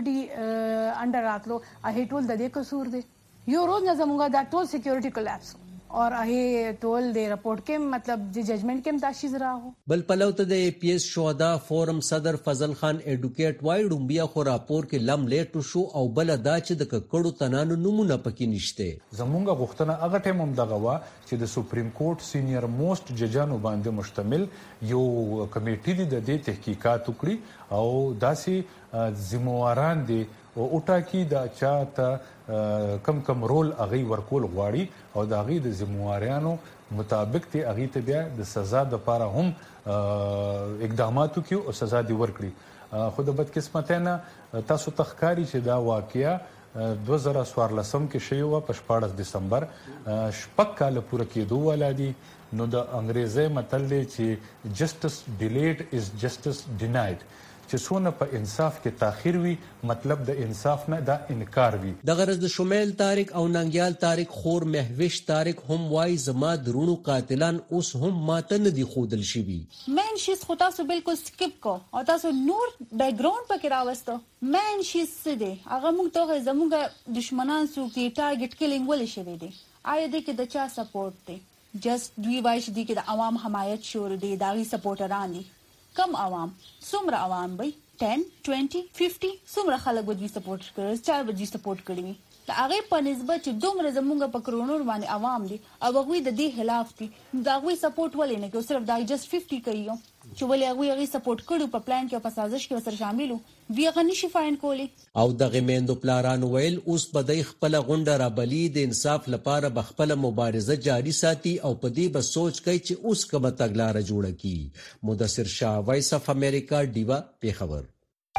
S20: سکیورټي انډر راتلو هي ټول د دې قصور دی. یو روز نه زموږه دا ټول سکیورټي کولاپس اور هي ټول د رپورت کې مطلب د ججمنٹ کې متاشیز را هو.
S17: بل پلوت د ای پی ایس شهدا فورم صدر فضل خان اډوکیټ وای ډومبیا خو راپور کې لم لیټ شو او بل دا چې د ککړو تنانو نمونه پکې نشته.
S21: زمونږه غوښتنه هغه ټیم هم دغه وا چې د سپریم کورټ سینیئر موست ججانو باندې مشتمل یو کمیټې د دې تحقیقات وکړي او داسې ذمہواران دي او اوټاکی دا چاته کم کم رول اغي ورکول غواړي او دا اغي د ذمہواریانو مطابق ته اغي ته بیا د سزا د لپاره هم اقدامات وکړي او سزا دی ورکړي. خو د بدقسمتۍ تاسو تخکاری چې دا واقعیا دوه زره څوارلسم کې شوی و په شپاړس دسمبر شپږ کاله پوره کېدو ولادي. نو د انګریزي متل دی چې جسټس ډیلیډ از جسټس ډیناید، چې څونه په انصاف کې تاخير وي مطلب د انصاف نه دا انکار وي.
S17: د غرض د شمیل طارق او ننګیال طارق خور مهوش طارق هم وای زما درونو قاتلان اوس هم ماته نه دي خودل شوی.
S2: مین شیز خو تاسو بالکل سکپ کو او تاسو نور بیک گراوند پکې راوستو. مین شیز څه دی هغه موږ ته زموږ دشمنان سو کې ټارګټ کیلینګ ولې شوی دی. آیا دې کې د چا سپورټ دی؟ جست دوی وای چې دې کې د عوام حمایت شور دی، داغي سپورټران دي. کم عوام څومره عوام وي؟ ټن ټوینټي ففټي څومره خلک به دوی سپورټ کړي؟ چا به دوی سپورټ کړي وي؟ د هغې په نسبت چې دومره زمونږ په کرونو باندې عوام دي او هغوی د دې خلاف دي، د هغوی سپورټ ولې نه کوي؟ صرف دا جست ففټي کوي چې ولې هغوی هغې سپورټ کړي په پلان کې او په سازش کې ورسره شامل وو، دوی هغه نشي فایند کولی.
S17: او دغه میندو پلارانو ویل اوس به دی خپله غونډه رابلي د انصاف لپاره به خپله مبارزه جاري ساتي او په دې به سوچ کوي چې اوس کومه تګلاره جوړه کړي. مدثر شاه، وایس اف امریکا، ډیوا، پیښور.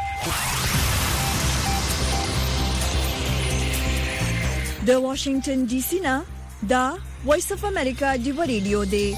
S1: د واشنگټن ډي سي نه دا وایس اف امریکا ډیوا ریډیو دی.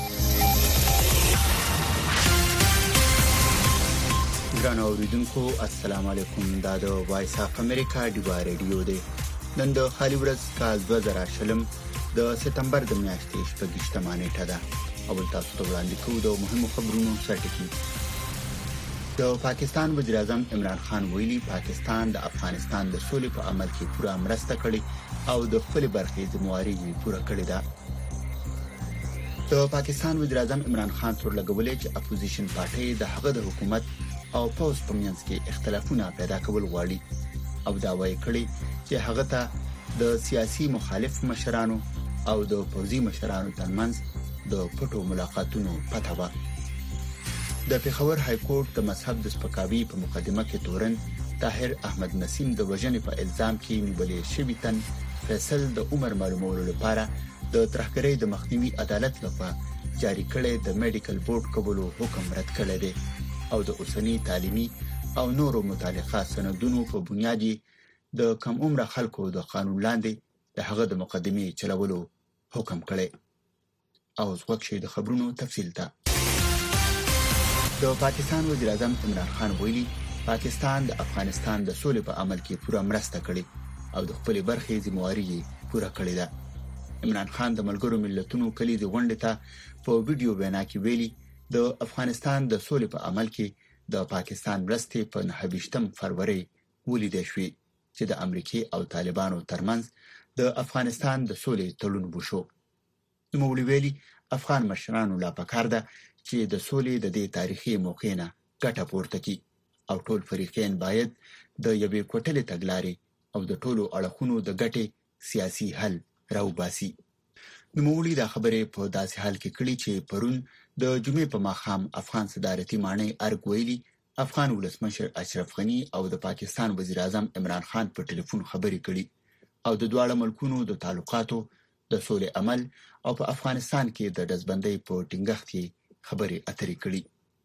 S22: ګرانو اوریدونکو السلام علیکم. دا د وایس اف امریکا ډیوا ریډیو دی. نن د خالي ورځ کال دوه زره شلم د سپتمبر د میاشتې شپږشتمه نیټه ده. اول تاسو ته وړاندې کوو د مهمو خبرونو سرټکی. د پاکستان وزیر اعظم عمران خان ویلي پاکستان د افغانستان د سولې په عمل کې پوره مرسته کړې او د خپل برخې ذمہواری یې پوره کړې ده. د پاکستان وزیر اعظم عمران خان تر لګولې چې اپوزیشن پارټي د هغه د حکومت او پوز په منځ کې اختلافونه پیدا کول غواړي او دا وایي کړي چې هغه ته د سیاسي مخالف مشرانو او د پوزي مشرانو ترمنځ د پټو ملاقاتونو پته و. د پیښور های کورټ د مذهب د سپکاوي په مقدمه کې تورن طاهر احمد نسیم د وژنې په الزام کې نیولې شوی تن فیصل د عمر معلومولو لپاره د ترهګرۍ د مخنیوي عدالت لخوا جاری کړي د میډیکل بورډ کولو حکم رد کړی دی او د اوسنی تعلیمي او نورو متعلقه سندونو په بنیاد د کم عمر خلکو د قانون لاندې د هغه د مقدمې چلولو حکم کړی. او ځوکشي د خبرونو تفصیل ته د پاکستان وزیر اعظم عمران خان ویلي پاکستان د افغانستان د سولې په عمل کې پوره مرسته کړې او د خپل برخې ذمہواری یې پوره کړې ده. عمران خان د ملګرو ملتونو کلیدي غونډې ته په ویډیو وینا کې ویلي د افغانستان د سولې په عمل کې د پاکستان مرستې په نهه ویشتم فروری ولیدل شوې چې د امریکای او طالبانو ترمنځ د افغانستان د سولې تړون وشو. نو ویلي افغان مشرانو لا پکار ده چې د سولې د دې تاریخي موقع نه ګټه پورته کړي او ټول فریقین باید د یوې کوټلې تګلارې او د ټولو اړخونو د ګټې سیاسي حل راوباسي. نوموړي دا خبرې په داسې حال کې کړي چې پرون د جمعې په ماښام افغان صدارتي ماڼۍ ارګ ویلي افغان ولسمشر اشرف غني او د پاکستان وزیر اعظم عمران خان په ټلیفون خبرې کړي او د دواړو ملکونو د تعلقاتو د سولې عمل او په افغانستان کې د دزبندۍ په ټینګښت خبرې اترې کړي.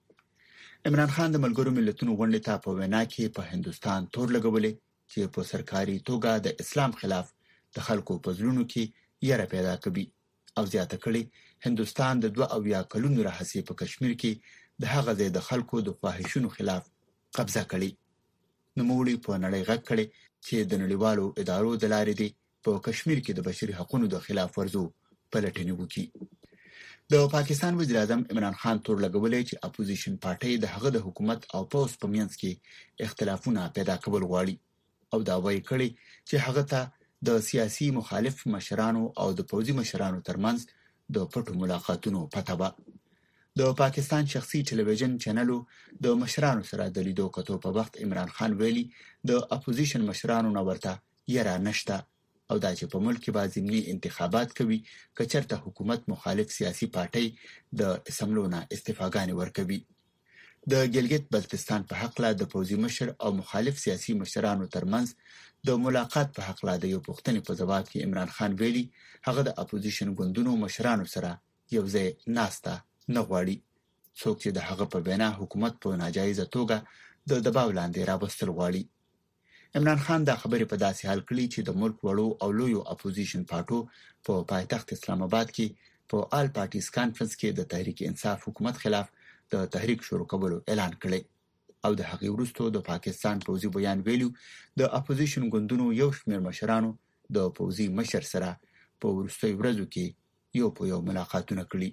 S22: عمران خان د ملګرو ملتونو غونډې ته په وینا کې په هندستان تور لګولې چې په سرکاري توګه د اسلام خلاف د خلکو په زړونو کې یره پیدا کوي او زیاته کړي هندستان د دوه اویا کلونو راهیسې په کشمیر کې د هغه ځای د خلکو د خواهشونو خلاف قبضه کړي. نوموړي په نړۍ غږ کړي چې د نړیوالو ادارو د لارې دی په کشمیر کې د بشري حقوقو د خلاف ورزو پلټنې وکړي. د پاکستان وزیر اعظم عمران خان تور لګولې چې اپوزیشن پارټي د هغه د حکومت او پوز په منځ کې اختلافونه پیدا کول غواړي او دا وایي کړي چې هغه ته د سیاسي مخالف مشرانو او د پوزي مشرانو ترمنځ د پټو ملاقاتونو پته و. د پاکستان شخصي ټلویزیون چینلو د مشرانو سره د لیدو کتو په وخت عمران خان ویلي د اپوزیشن مشرانو نه ورته یره نشته او دا چې په ملک کې به ضمني انتخابات کوي که چېرته حکومت مخالف سیاسي پارټي د اسمبلو نه استعفاګانې ورکوي. د ګلګت بلتستان په حق لا د پوځي مشر او مخالف سیاسي مشرانو ترمنځ د ملاقات په حق لا د یو پوښتنې په ځواب کې عمران خان ویلي هغه د اپوزیشن ګوندونو مشرانو سره یو ځای ناسته نه غواړي. څوک چې د هغه په بنا حکومت په ناجایزه توګه د دباو لاندې راوستل غواړي. عمران خان دا خبرې په داسې حال کړي چې د ملک وړو او لویو اپوزیشن پارټو په پایتخت اسلام آباد کې په آل پارټیز کانفرنس کې د تحریک انصاف حکومت خلاف د تحریک شروع کولو اعلان کړی او د هغې وروسته د پاکستان پوځي بیان ویلو د اپوزیشن ګوندونو یو شمېر مشرانو د پوځي مشر سره په وروستیو ورځو کې یو په یو ملاقاتونه کړي.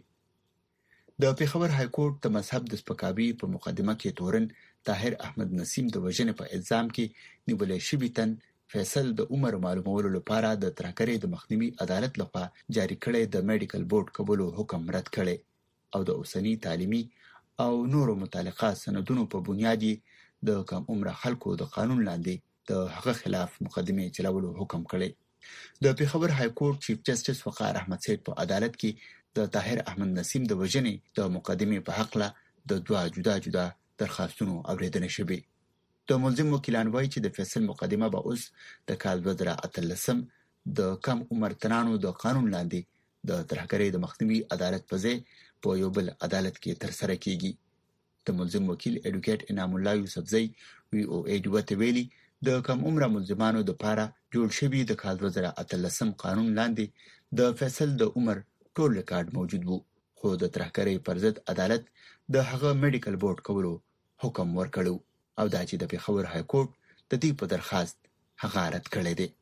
S22: د پېښور های کورټ د مذهب د سپکاوي په مقدمه کې تورن طاهر احمد نسیم د وژنې په الزام کې نیولای شوي تن فیصل د عمر معلومولو لپاره د ترهګرۍ د مخنیوي عدالت لخوا جاری کړی د میډیکل بورډ قبولو حکم رد کړی او د اوسنی تعلیمي او نورو متعلقه سندونو په بنیاد د کم عمر خلکو د قانون لاندې د هغه خلاف مقدمه چلولو حکم کړی. د پېښور های کورټ چیف جسټس وقار احمد سید په عدالت کې د طاهر احمد نسیم د وژنې د مقدمه په حق لا د دوه جدا جدا درخواستونو اوریدنه شوه. د ملزم وکیلان وایي چې د فیصل مقدمه به اوس د کال دوه زره اتلسم د کم عمر تنانو د قانون لاندې د ترهګرۍ د مخنیوي عدالت په ځای په یو بل عدالت کې ترسره کیږي. د ملزم وکیل اډوکیټ انعام الله یوسفزئی وی او ای ډیوته ویلي د کم عمر ملزمانو د لپاره جوړ شوی د کال دوه زره اتلسم قانون لاندې د فیصل د عمر ټول ریکارډ موجود وو، خو د ترهګرۍ پر ضد عدالت د هغه میډیکل بورډ کولو حکم ورکړو او دا چې د پېښور های کورټ د دې په درخواست هغه رد کړی دی.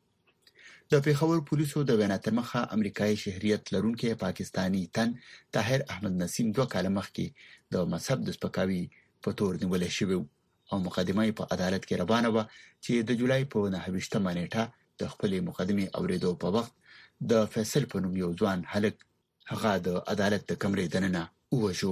S22: د پېښور پولیسو د وینا تر مخه امریکایي شهریت لرونکي پاکستانی تن طاهر احمد نسیم دوه کاله مخکې د مذهب د سپکاوي په تور نیولای شوی او مقدمه په عدالت کې روانه وه چې د جولای په نهه ویشتمه نیټه د خپلې مقدمې اوریدو په وخت د فیصل په نوم یو ځوان هلک هغه د عدالت د کمرې دننه ووژو.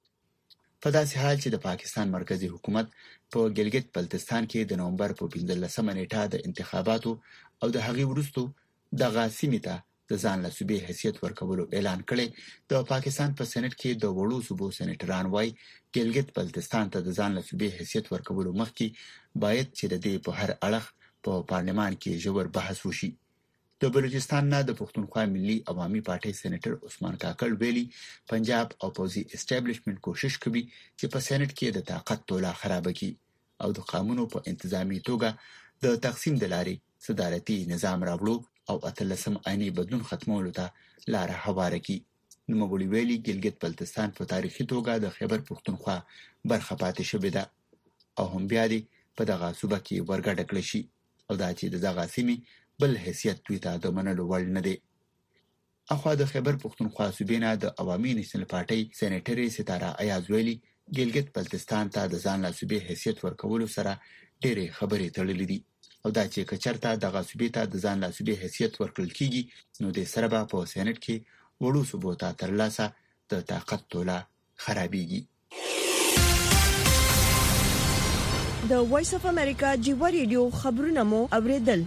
S22: په داسې حال چې د پاکستان مرکزی حکومت په ګلګت بلتستان کې د نومبر په پنځلسمه نیټه د انتخاباتو او د هغې وروسته دغه سیمې ته د ځان له صوبې حیثیت ورکولو اعلان کړی. د پاکستان په سېنات کې د وړو صوبو سېنیټران وایي ګلګت بلتستان ته د ځان له صوبې حیثیت ورکولو مخکې باید چې د دې په هر اړخ په پارلمان کې ژور بحث وشي. د بلوچستان نه د پښتونخوا ملي عوامي پارټۍ سېنیټر عثمان کاکړ ویلي پنجاب او پوځي اسټابلیشمنت کوشش کوي چې په سېنات کې د طاقت توله خراب کړي او د قانونو په انتظامی توګه د تقسیم د لارې صدارتي نظام راوړو او اتلسم آئینی بدلون ختمولو ته لار هواره کړي. نوموړي ویلي ګلګت بلتستان په تاریخي توګه د خیبر پښتونخوا برخه پاتې شوې ده او هم بیا دې په دغه صوبه کې ورګډه کړی شي او دا چې دغه سیمې بل حیثیت دوی ته د منلو وړ نه دی. اخوا د خیبر پښتونخوا صوبې نه د عوامي نیشنل پارټۍ سېنیټري ستاره ایاز ویلي ګلګت بلتستان ته د ځان له صوبې حیثیت ورکولو سره ډېرې خبرې تړلې دي او دا چې کچرته دغه صوبې ته د ځان له صوبې حیثیت ورکړل کیږي نو د سره به په سېنات کې وړو صوبو ته ترلاسه د طاقت توله خرابېږي.
S1: د وایس اف امریکا جیوا ریډیو خبرونه مو اوریدل.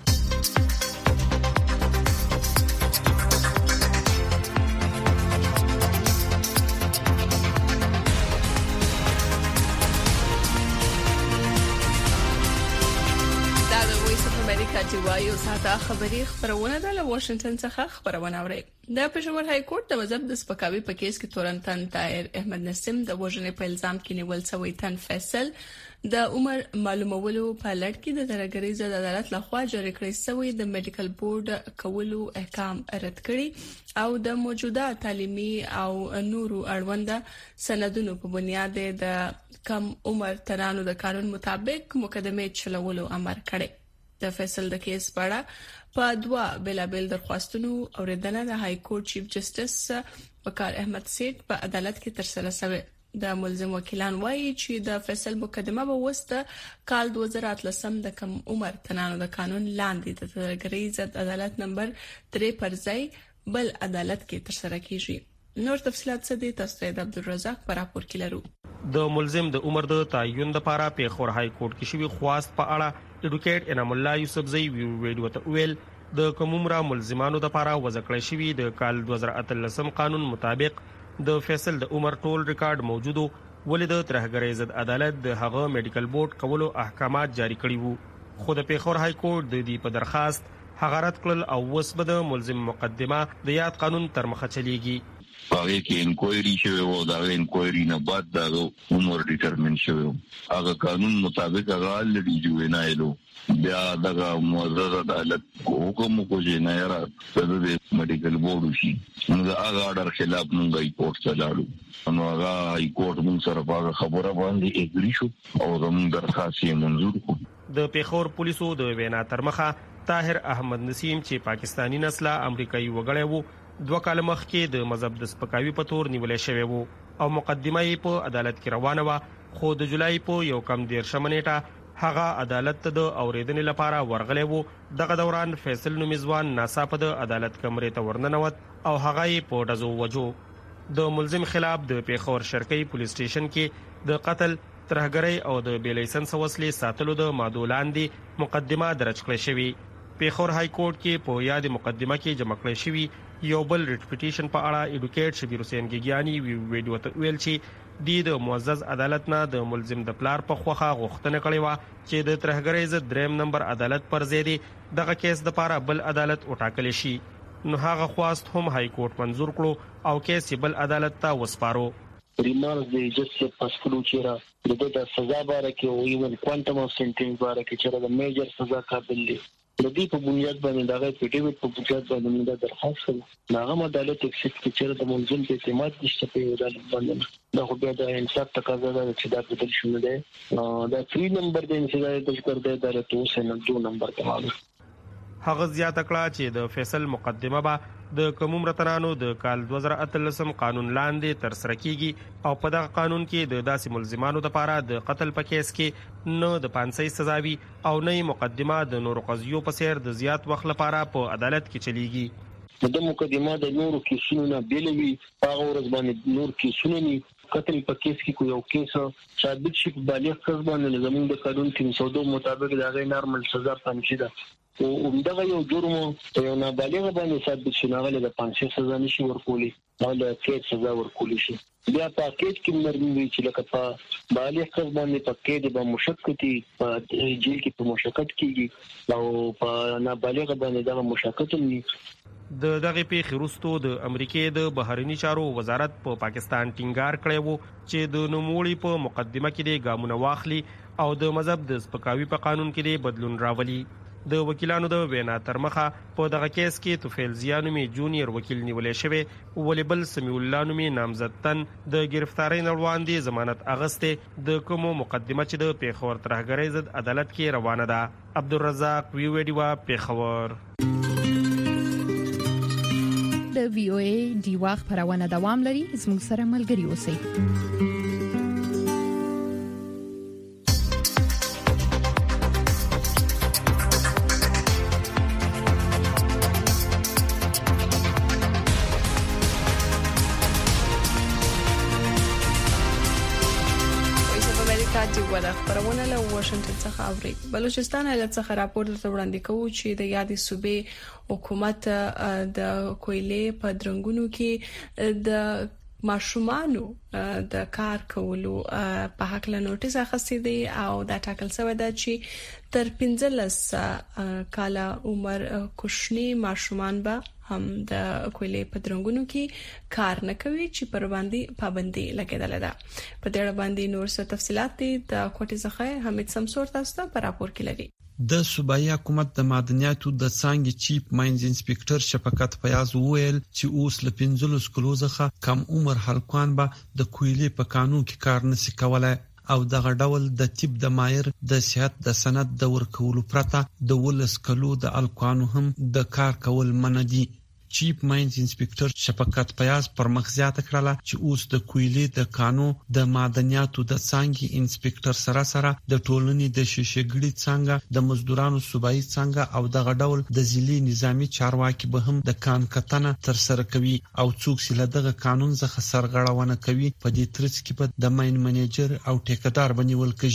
S4: جوایو ساته خبري خبرونه د واشنگټن څخه خبرونه اوري. د پېښور های کورټ د مذهب د سپکاوي په کیس کې تورنتن طاهر احمد نسیم د وژنې په الزام کې نیول شوی تن فیصل د عمر معلومولو په لړ کې د ترهګرۍ ضد عدالت لخوا جاری کړی شوی د میډیکل بورډ کولو احکام رد کړي او د موجوده تعلیمي او نورو اړوند سندونو په بنیاد د کم عمر ترانو د قانون مطابق مقدمه چلولو امر کړی. د فیصل د کیس په اړه په دوا بلابل درخواستونو اوریدنه د های کورټ چیف جسټس وقار احمد سید په عدالت کې ترسره شوه. د ملزم وکیلان وایي چې د فیصل مقدمه به وسته کال دوه زره اتلسم د کم عمر تنانو د قانون لاندې د ترهګرۍ ضد عدالت نمبر درې پر ځای بل عدالت کې ترسره کیږي. نور تفصيلات څه دي تاسو ته عبدالرزاق پر راپور کې لرو.
S3: د ملزم د عمر د تعین لپاره په خور های کورټ کې شوی خواست په اړه اډوکیټ انعام الله یوسفزئی ویډیو ته ویل د کومرا ملزمانو د لپاره وځکړی شوی د کال دوه زره اتلسم قانون مطابق د فیصل د عمر ټول ریکارډ موجودو ولې د ترهګرۍ ضد عدالت د هغه میډیکل بورډ کولو احکامات جاری کړي وو خو د پیښور های کورټ د دې په درخواست هغه رد کړل او اوس به د ملزم مقدمه د یاد قانون تر مخه چلیږي
S6: هغه کې انکوایري شوی و دا انکوایري نه بعد دا عمر ډیټرمن شوی هغه قانون مطابق هغه لري جوینایلو بیا دا معزز عدالت حکم کو جنایرا د میډیکل بورډ شي نو دا هغه اډر خلاف موږ ای کورټ ته لاړو نو هغه ای کورټ موږ سره په خبره باندې اګری شو او زموږ درخواست یې منظور کړ
S3: د پیښور پولیسو د وینا تر مخه طاهر احمد نسیم چې پاکستانی نسله امریکایي وګړی وو دوه کال مخکې د مذهب د سپکاوي په تور نیولې شوی وو او مقدمه یې په عدالت کې روانه و خو د جولای په یو کم دیرشمه نیټه هغه عدالت ته د اوریدنې لپاره ورغلی وو دغه دوران فیصل نومیزوان ناڅاپه د عدالت کمرې ته ورننوت او هغه یې په ډزو وجو د ملزم خلاف د پیښور شرقي پولیس سټیشن کې د قتل ترهګرۍ او د بې لایسنس وسلې ساتلو د مادو لاندې مقدمه درج کړې شوې پیښور های کورټ کې په یاد مقدمه کې جمع کړې شوی یو بل ریټ پټیشن په اړه ایډوکیټ شبیر حسین ګیګیانی ویډیو ته ویل چې د معزز عدالت نه د ملزم د پلار په خوخه غوښتنه کړې و چې د ترهګرۍ ضد دریم نمبر عدالت پر ځای دغه کیس د لپاره بل عدالت وټاکل شي نو هغه خواست هم های کورټ منزور کړو او کیس بل عدالت ته وسپارو
S7: ریمارز د جسټس پاسکلو چیرې د د سزا باره کې او ایون کوانټم اف سنټنس باره کې چې د میجر سزا قابل دي د دې په بنیاد باندې دا غي پیټیوټ په بنیاد باندې موږ درخواست کړو هغه عدالت اکسپټ کړي چې د ملزم په اعتماد نشته په عدالت باندې دا خو بیا د انصاف تقاضا ده چې دا بدل شونه ده دا فری نمبر د انتظار د ذکر د عدالت اوسه نه دوه نمبر ته
S3: هغه زیاته کړه چې د فیصل مقدمه به د کوم رتنانو د کال دوه زره اتلسم قانون لاندې تر سره کیږي او په دغه قانون کې د داسې ملزمانو لپاره د قتل په کیس کې نه د پانسۍ سزا وي او نه مقدمه د نورو قضیو په څیر د زیات وخت لپاره په عدالت کې چلیږي
S7: د مقدمه د نورو کیسونو نه بیلوي هغه ورځ باندې نور کیسونه ني قتل په کیس کې کوم یو کیس ثابت شي بالغ کس باندې زموږ د قانون تین سو دو مطابق دا غي نارمل سزا پنځه ده او همدغه یو جرم یو نابالغ باندې ثابت شي نه د پنځه سزا نشي ورکولي او د کیس سزا ورکولي شي بیا پاکیج کې مرمي چې لکه په بالغ کس باندې پاکیج به مشککتي په جیل کې په مشککت کیږي او په نابالغ باندې دا مشککت ني
S3: د دغه پیښې وروسته د امریکای د بهرنی چارو وزارت په پا پاکستان ټینګار کړی وو چې د نوموړي په مقدمه کې د ګامونه واخلي او د مذهب د سپکاوي په قانون کې د بدلون راولي د وکیلانو د وینا تر مخه په دغه کیس کې توفیل زیانومي جونیئر وکیل نیولې شوی ولې بل سمیع الله نومي نامزد تن د گرفتاری نه وړاندې ضمانت اغسته د کوم مقدمه چې د پیښور ترهګرۍ ضد عدالت کې روانه ده عبدالرزاق وی ویډیو پیښور
S23: د وی او ای دی واخ پرونه دوام لري زموږ سره ملګري اوسئ
S4: ولا خبرونه له واشنگټن څخه اوري بلوچستان ایالت څخه راپور درته وړاندې کوي چې د یادې صوبې حکومت د کویلې په درنګونو کې د ماشومانو د کار کولو په حق له نوټیس اخیستي دي او دا ټاکل شوی دی چې تر پنځلس کاله عمر کوشني ماشومان به هم د کویلې په درنګونو کې کار نه کوي چې پر باندې پابندي لګیدل ده په دې اړه باندې نور څه تفصيلات دي د کوټي څخه حمید سمسور تاسو ته په راپور کې لري
S24: د صوبایي حکومت د معدنیاتو د څنګه چیف ماینز انسپکټر شفقت فیاض وویل چې اوس ل پنځلس کلو څخه کم عمر هلکان به د کویلې په قانون کې کار نشي کولای او دغه ډول د طب د ماهر د صحت د سند د ورکولو پرته د ولس کلو د الکوانو هم د کار کول مندي چیف ماینز انسپکټر شفقت فیاض پر مخزیات کړه چې اوس د کویلې د قانون د معدنیاتو د څنګه انسپکټر سره سره د ټولنې د شیشګړي څنګه د مزدورانو صوبایي څنګه او دغه ډول د ځلي نظامی چارواکي به هم د کان کتنه تر سره کوي او څوک چې له دغه قانون څخه سرغړونه کوي په دې ترڅ کې په د ماین منیجر او ټیکدار باندې ولکږي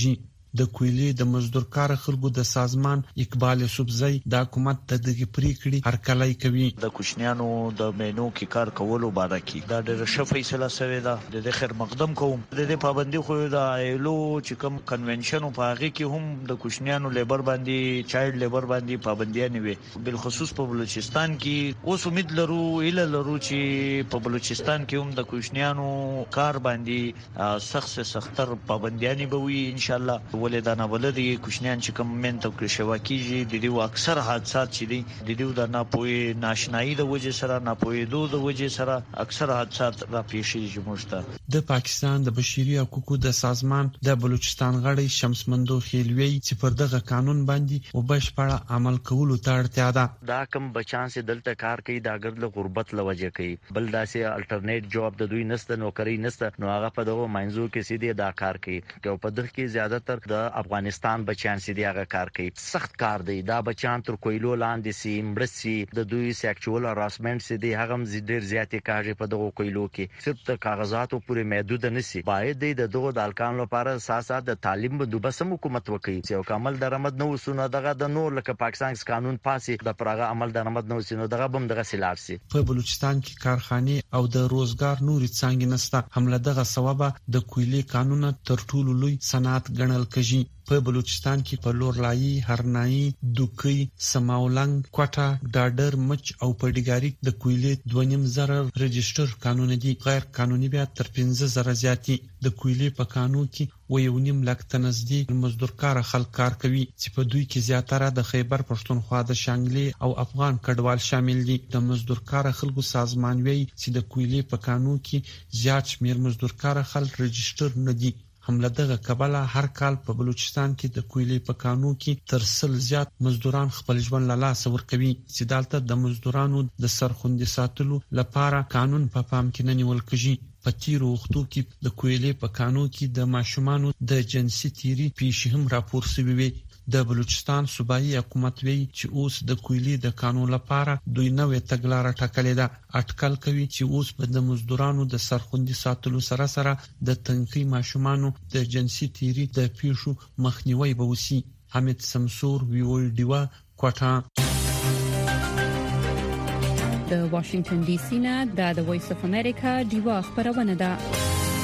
S24: د کویلې د مزدور کار خلکو د سازمان اقبال سبزی د حکومت د دغه پریکړې هرکلای کوي.
S5: د کوچنیانو د مینو کې کار کولو باره کې دا ډېر ښه فیصله شوې ده. د خیر مقدم کوم د دې پابندي خو د ایلو چې کوم کنونشن په هغه کې هم د کوچنیانو لیبر باندې چایلډ لیبر باندې پابندیاں وي. بل خصوص په بلوچستان کې اوس امید لرو اله لرو چې په بلوچستان کې هم د کوچنیانو کار باندې سخت سختر پابندیاں به وي ان شاء الله. ولې دا نه ولدي کوچنیان چې کوم منته کې شواکیږي د دې اکثر حادثات چې دي د دې د ناپوهي ناشنایي د وجې سره ناپوهېدو د وجې سره اکثر حادثات را پیښیږي. موږ
S24: د پاکستان د بشري حقوقو د سازمان د بلوچستان غړي شمس مندو خیلوی چې پر دغه قانون باندې او بشپړه عمل کولو ته اړتیا ده.
S8: دا کم بچان سي دلته کار کوي دا ګرد له غربت لوجه کوي بل داسې الټرنیټ جواب د دوی نسته نوکری نسته نو هغه په دغه منځو کې سي دي دا کار کوي. او په دغه کې زیاده تر د افغانستان بچان سي دي هغه کار کوي. سخت کار دی دا بچان تر کویلو لاندې سي مړسي د دوی سیکچوال هراسمنت سي دي هغه زیډر زیاتې کاږي په دغه کویلو کې صرف د کاغذاتو پورې محدود نشي. باید د دغه د الکان لپاره اساسات د تعلیم بندوبست حکومت وکړي چې عمل درآمد نه وسونه دغه د نور لکه پاکستان قانون پاسي د پرغه عمل درآمد نه وسونه دغه بم دغه سلار سي.
S24: په بلوچستان کې کارخانه او د روزګار نوري څنګه نسته حمله دغه سبب د کویلې قانون تر ټولو لوی صنعت ګڼل کېږي. په بلوچستان کې په لورلایي هرنایي دوکي سماولنګ کوټه ډاډر مچ او پډیګاری د کویلې دویم زره رجستر قانون دي. غیر قانوني بیا تر پنځه زره زیاتی د کویلې په قانون کې و یو نیم لک تنزدي مزدور کار خلک کار کوي چې په دوی کې زیاتره د خیبر پښتونخوا د شانګلي او افغان کډوال شامل دي. د مزدور کار خلکو سازمان وی چې د کویلې په قانون کې زیات شمیر مزدور کار خلک رجستر نه دي. حمله دغه کبله هر کال په بلوچستان کې د کویلې په قانون کې تر سل زیات مزدوران خپل ژوند له لاسه ورکوي چې دالته د مزدورانو د سرخوندي ساتلو لپاره قانون په پا پام کې نه نیول کېږي. په تیرو وختو کې د کویلې په قانون کې د ماشومانو د جنسي تیری پیښې هم راپور شوې وي. د بلوچستان صوبایي حکومت وی چې اوس د کویلې د قانون لپاره دوی نوې تګلارې ټاکلې ده. اټکل کوي چې اوس په د مزدورانو د سرخوندي ساتلو سره سره د تنکي ماشومانو د جنسي تیری د پیښو مخنیوي به وسی. حمید سمسور ویول دیوا کوټه.
S23: د واشنگټن ډي سي نه د وایس اف امریکا دیوا خبرونه ده.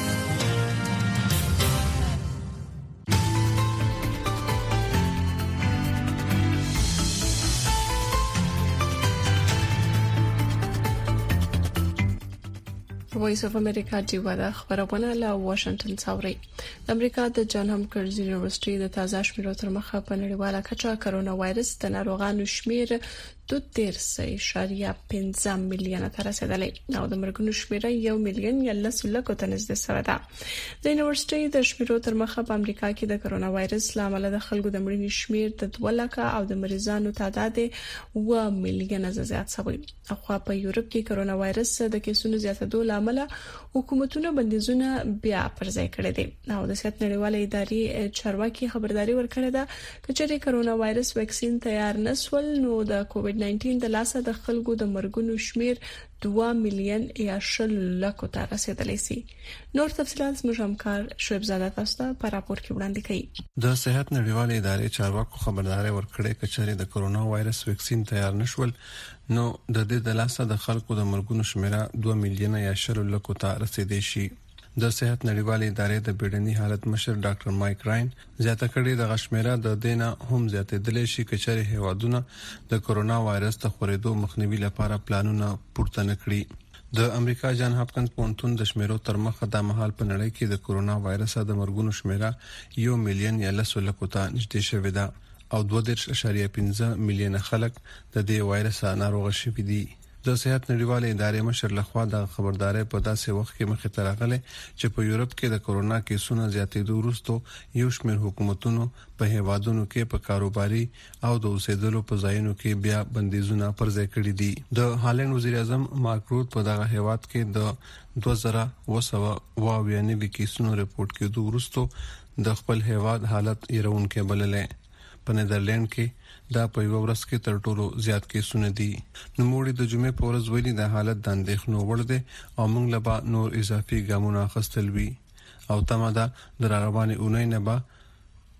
S4: وایس اف امریکا دیوا د خبرونه له واشنگټن څخه. د امریکا د جان هاپکینز یونیورسيټي د تازه شمیرو تر مخه په نړیواله کچه کرونا وایرس د ناروغانو شمیر دو دیرش اشاریه پنځه میلیونه ته رسیدلی او د مرګونو شمیره یو میلیون یا لس لکو ته نږدې شوه ده. د یونیورسيټي د شمیرو تر مخه په امریکا کې د کرونا وایرس لامل د خلکو د مړینې شمیر د دوه لکه او د مریضانو تعداد و میلیونه زیات شوی. اخوا په یورپ کې کرونا وایرس د کیسونو زیاتېدو لامل حکومتونو بندیزونه بیا پرځای کړي دي او د صحت نړیواله ادارې چارواکي خبرداري ورکړه ده چې کرونا وایرس ویکسین تیار نسول نو د کووډ نایټین د لاسه د خلکو د مرګونو شمیر دوه میلیون یا شل لکو ته رسیدلی سي. نور تفصيلات زموږ همکار شعیب زاده تاسو ته په راپور کې وړاندې کړي.
S9: د صحت نړیواله ادارې چارواکو خبرداري ورکړه چې د کرونا وایرس ویکسین تیار نشول نو د دې د لاسه د خلکو د مرګونو شمیره دوه میلیون یا شل لکو ته رسیدي شي. د صحت نړیواله ادارې د بیړني حالت مشر ډاکټر مایک راین زیاته کړې د غشمیره د دینه هم زیاتېدلې شي کچري هوادونه د کرونا وایرس ته خورېدو مخنیوي لپاره پلانونه پورته نکړي. د امریکا جان هاپکینز پونتون د شمیرو تر مخه د مهال په نړۍ کې د کرونا وایرس د مرګونو شمیره یو میلیون یا لس لکو ته نږدې شوې ده او دوه دیرش اشاریه پنځه میلیونه خلک د دې وایرس ناروغ شوي دي. د صحت نړیواله ادارې مشر لخوا د خبرداري په داسې وخت کې مخې ته راغله چې په یورپ کې د کرونا کیسونو زیاتېدو وروسته یو شمېر حکومتونو په هیوادونو کې په کاروباري او د اوسېدلو په ځایونو کې بیا بندیزونه پرځای کړي دي. د هالند وزیر اعظم مارک روت په دغه هیواد کې د دوه زره اوه سوه اوه اویا کیسونو رپورت کېدو وروسته د خپل هیواد حالت يرونکې بللې. په نیدرلند کې دا په یو ورځ کې تر ټولو زیات کیسونه دي. نو موږ د جمعې په ورځ ویلي د حالت د اندېښنو وړ دي او موږ له با نور اضافي ګامونه اخیستل وی او تمه ده د روانې اونۍ نه به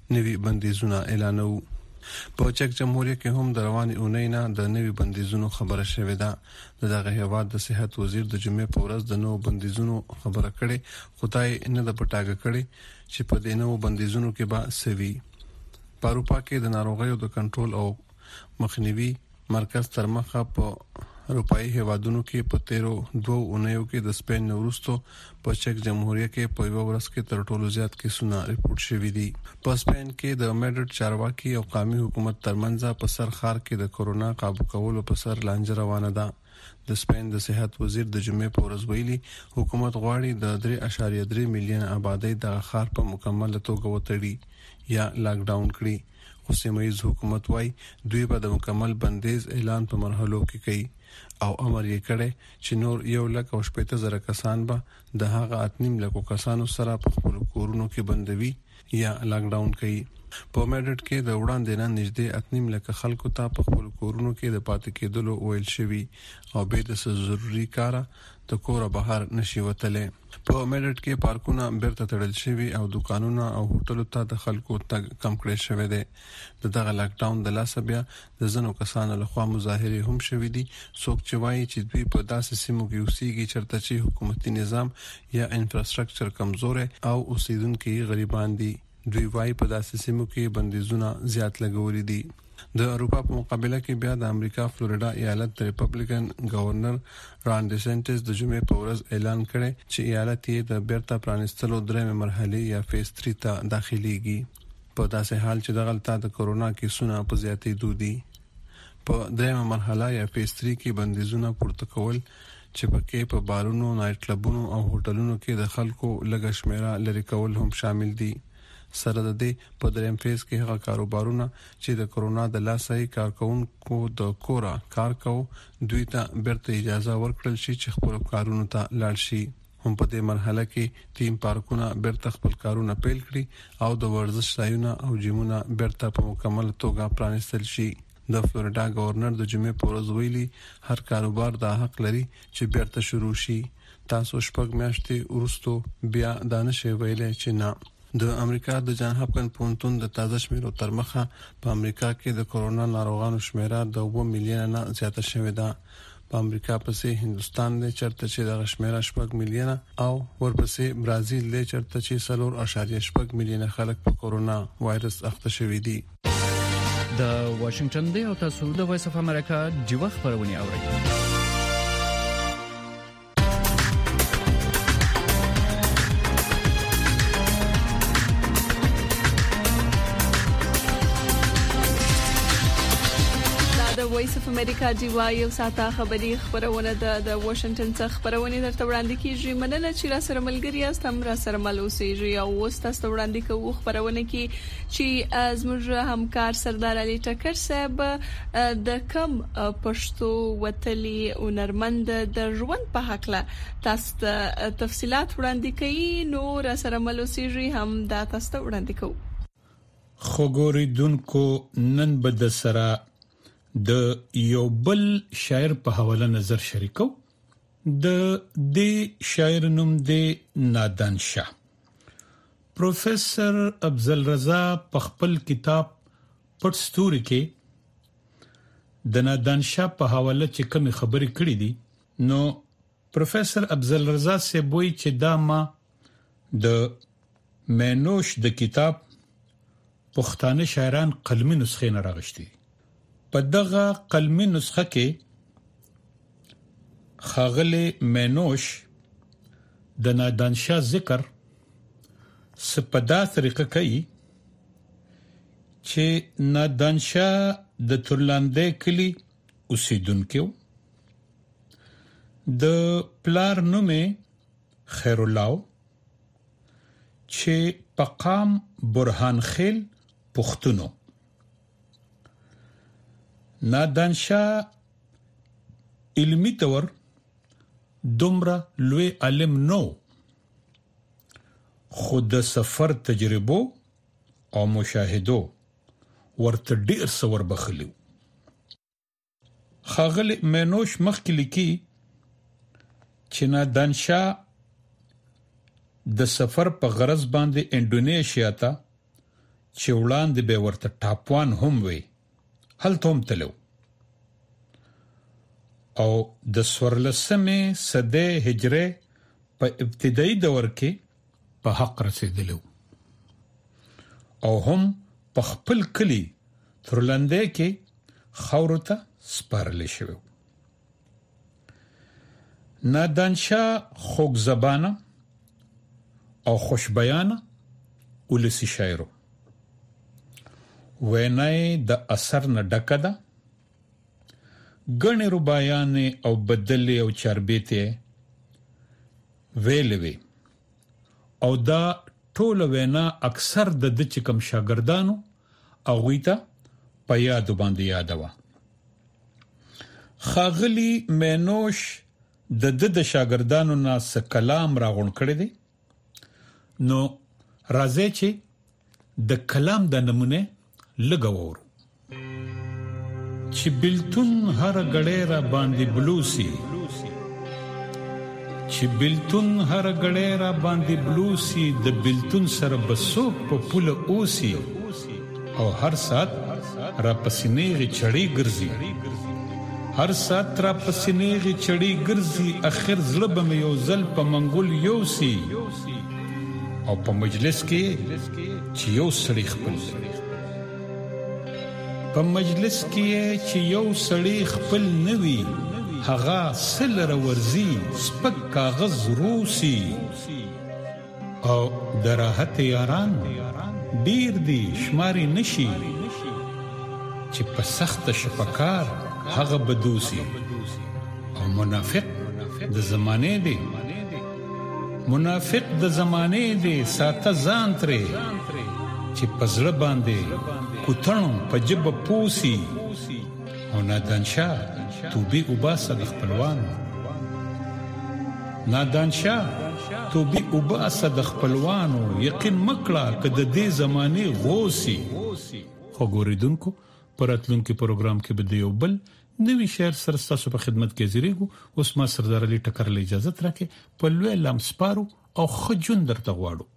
S9: نوي بندیزونه اعلانو. په چک جمهوریت کې هم د روانې اونۍ نه د نوي بندیزونو خبره شوې ده. دغه هیواد د صحت وزیر د جمعې په ورځ د نوو بندیزونو خبره کړې، خو دا نه د پټاګه کړې چې په دې نوو بندیزونو کې به سوي. په اروپا کې د ناروغیو د کنټرول او مخنیوي مرکز تر مخه په اروپایي هیوادونو کې په تیرو دوه اونیو کې د سپین نورستو په چک جمهوریت کې په یو ورځ کې تر ټولو زیات کیسونه ریپورت شوي دي. په سپین کې د میډرډ چارواکي او قومي حکومت ترمنځ په سر خار کې د کورونا قابو کولو په سر لانجه روانه ده. د سپین د صحت وزیر د جمعې په ورځ ویلي حکومت غواړي د درې اعشاریه درې میلیون آبادی د خار په مکمل توګه وتړي یا لاک ډاون کړي. خو سیمایي حکومت وايي دوی به د مکمل بندیز اعلان په مرحلو کې کوي او امر یې کړی چې نور یو لک او شپږ زره کسان به د هغه اتنیم لکو کسانو سره په خپل کورونو کې بندوي یا لاک ډاون کوي. په میډرډ کې د وړاندې نه نږدې اتنیم لک خلکو ته په خپل کورونو کې د پاتې کېدلو ویل شوی او به د ضروري کار د کور بهر نشي وتلې. په میډرډ کې پارکونه بیرته تړل شوی او دکانونه او هوټلو ته د خلکو تګ کم کړی شوی دی. دغه لاک ډاون د لاسه بیا د زنو کسانو لخوا مظاهره هم شوې دي. څوک چې وایي چې دوی په داسې سیمو کې اوسېږي چېرته چې حکومتي نظام یا انفراستراکچر کمزوري او اوسیدونکو غریبان دي. دوی وایي په داسې سیمو کې بندیزونه زیات لګولي دي. د اروپا په مقابله کې بیا د امریکا فلوریډا ایالت د ریپبلیکن گورنر ران ډیسنټس د جمعې په ورځ اعلان کړی چې ایالت یې د بیرته پرانستلو درېمه مرحله یا فیز سه ته داخليږي. په داسې حال چې دغلته د کورونا کیسونه په زیاتېدو دي. په درېمه مرحله یا فیز سه کې بندیزونه پورته کول چې پکې په بارونو، نایټ کلبونو او هوټلونو کې د خلکو لږ شمیره لري کول هم شامل دي. سره د دې په دریم فیز کې هغه کاروبارونه چې د کورونا د لاسه کارکونکو د کورا کار کوي دوی ته بیرته اجازه ورکړل شي چې خپل کارونو ته لاړ شي. هم په دې مرحله کې تیم پارکونه بیرته خپل کارونه پیل کړي او د ورزش ځایونه او جیمونه بیرته په مکمل توګه پرانستل شي. د فلوریډا گورنر د جمعې په ورځ ویلي هر کاروبار د حق لري چې بیرته شروع شي. تاسو شپږ میاشتې وروسته بیا دا نشئ ویلای چې نه. د امریکا د جان هاپکن پونتون د تازه شمیرو تر مخه په امریکا کې د کورونا ناروغانو شمیره د اوه میلیونه نه زیاته شوې ده. په امریکا پسې هندستان دی چرته چې د شمیره شپږ میلیونه او ورپسې برازیل دی چرته چې څلور اعشاریه شپږ میلیونه خلک په کورونا وایرس اخته شوي دي.
S10: د واشنگټن دی او تاسو د وایس اف امریکا جوخ خبرونه اورئ.
S4: وایس اف امریکا دی وای او ساته خبري خبرونه د واشنگټن څخه خبرونه درته وړاندې کیږي. مننه چې را سره ملګری یاست، هم را سره ملوسیږي او وستاسو وړاندې کوو خبرونه کې چې زموږ همکار سردار علي ټکر صاحب د کم پښتو وتلی او نرمند د ژوند په حق له تاسو تفصيلات وړاندې کوي. نو را سره ملوسیږي هم دا تاسو وړاندې کوو.
S11: خګوریدونکو نن بد سره د یو بل شاعر په حواله نظر شریکو. د دې شاعر نوم دی نادان شاه. پروفیسور افضل رضا په خپل کتاب پټ ستوري کې د نادان شاه په حواله چې کوم خبرې کړې دي نو پروفیسور افضل رضا سے بوئی چې دا ما د مینوش د کتاب پښتانه شاعران قلمي نسخې نه راغشتي. په دغه قلمي نسخه کې خاغله مینوش د نادان شاه ذکر سپدا طریقه کوي چې نادان شاه د ترلاندې کلی اوسیدونکو د پلار نومه خیر الله چې پقام برهان خیل پښتونو. نادان شاه علمی تور دومره لوی علم نو، خود د سفر تجربو او مشاهدو ورته ډیر څور بخلیو. خاغل مینوش مخکې لیکي چې نادان شاه د سفر په غرض باندې انډونیشیا ته چې وړاندې به ورته ټاپوان هم وي هلته هم تلو او د سورلسمې صدې هجره په ابتدایي دور کې په حق رسیدلو او هم په خپل کلی ترلندې کې خاورو ته سپارل شوی. نادانشاه خوږ زبانه او خوشبیانه ولسی شاعرو وینای د اثر نه ډکه ده ګڼې ربایانې او بدلې او چاربیتې ویلوي او دا ټول وینا اکثر د د چکم شاګردانو او غویته په یاد باندې یادوا. خاغلی مینوش د د د شاګردانو نه څه کلام راغون کړی دی نو راځي چې د کلام د نمونه لګاوو چې بلتون هر غړې را باندې بلوسی چې بلتون هر غړې را باندې بلوسی د بلتون سره بسوک په پوله اوسی او هر سات را پسینېږي چړې ګرځي هر سات را پسینېږي چړې ګرځي اخر زړه به مې یو ځل په منګول یوسی او په مجلس کې چې یو سړی خپل په مجلس کې چې یو سړی خپل نوي هغه سلر ورزي سپک کاغذ روسی او دراحت یاران ډیر دی شماري نشي چې په سخت شپکار هغه بدوسی او منافق د زمانه دی منافق د زمانه دی ساته ځان ترې چې پزړه باندې کوتړم په جب پوسی او نادانشاه توبې وباسه د خپلوانو نادانشاه توبې وباسه د خپلوانو یقین مکړه که د دې زمانه غوسی. خو ګوریدونکو پراتلونکو پروګرام کې به یو بل نوی شعر سره تاسو په خدمت کې زیریګو. اوس ما سردار علي ټکر له اجازه ترکه په لوی لمسپارو او خجون درته غواړو.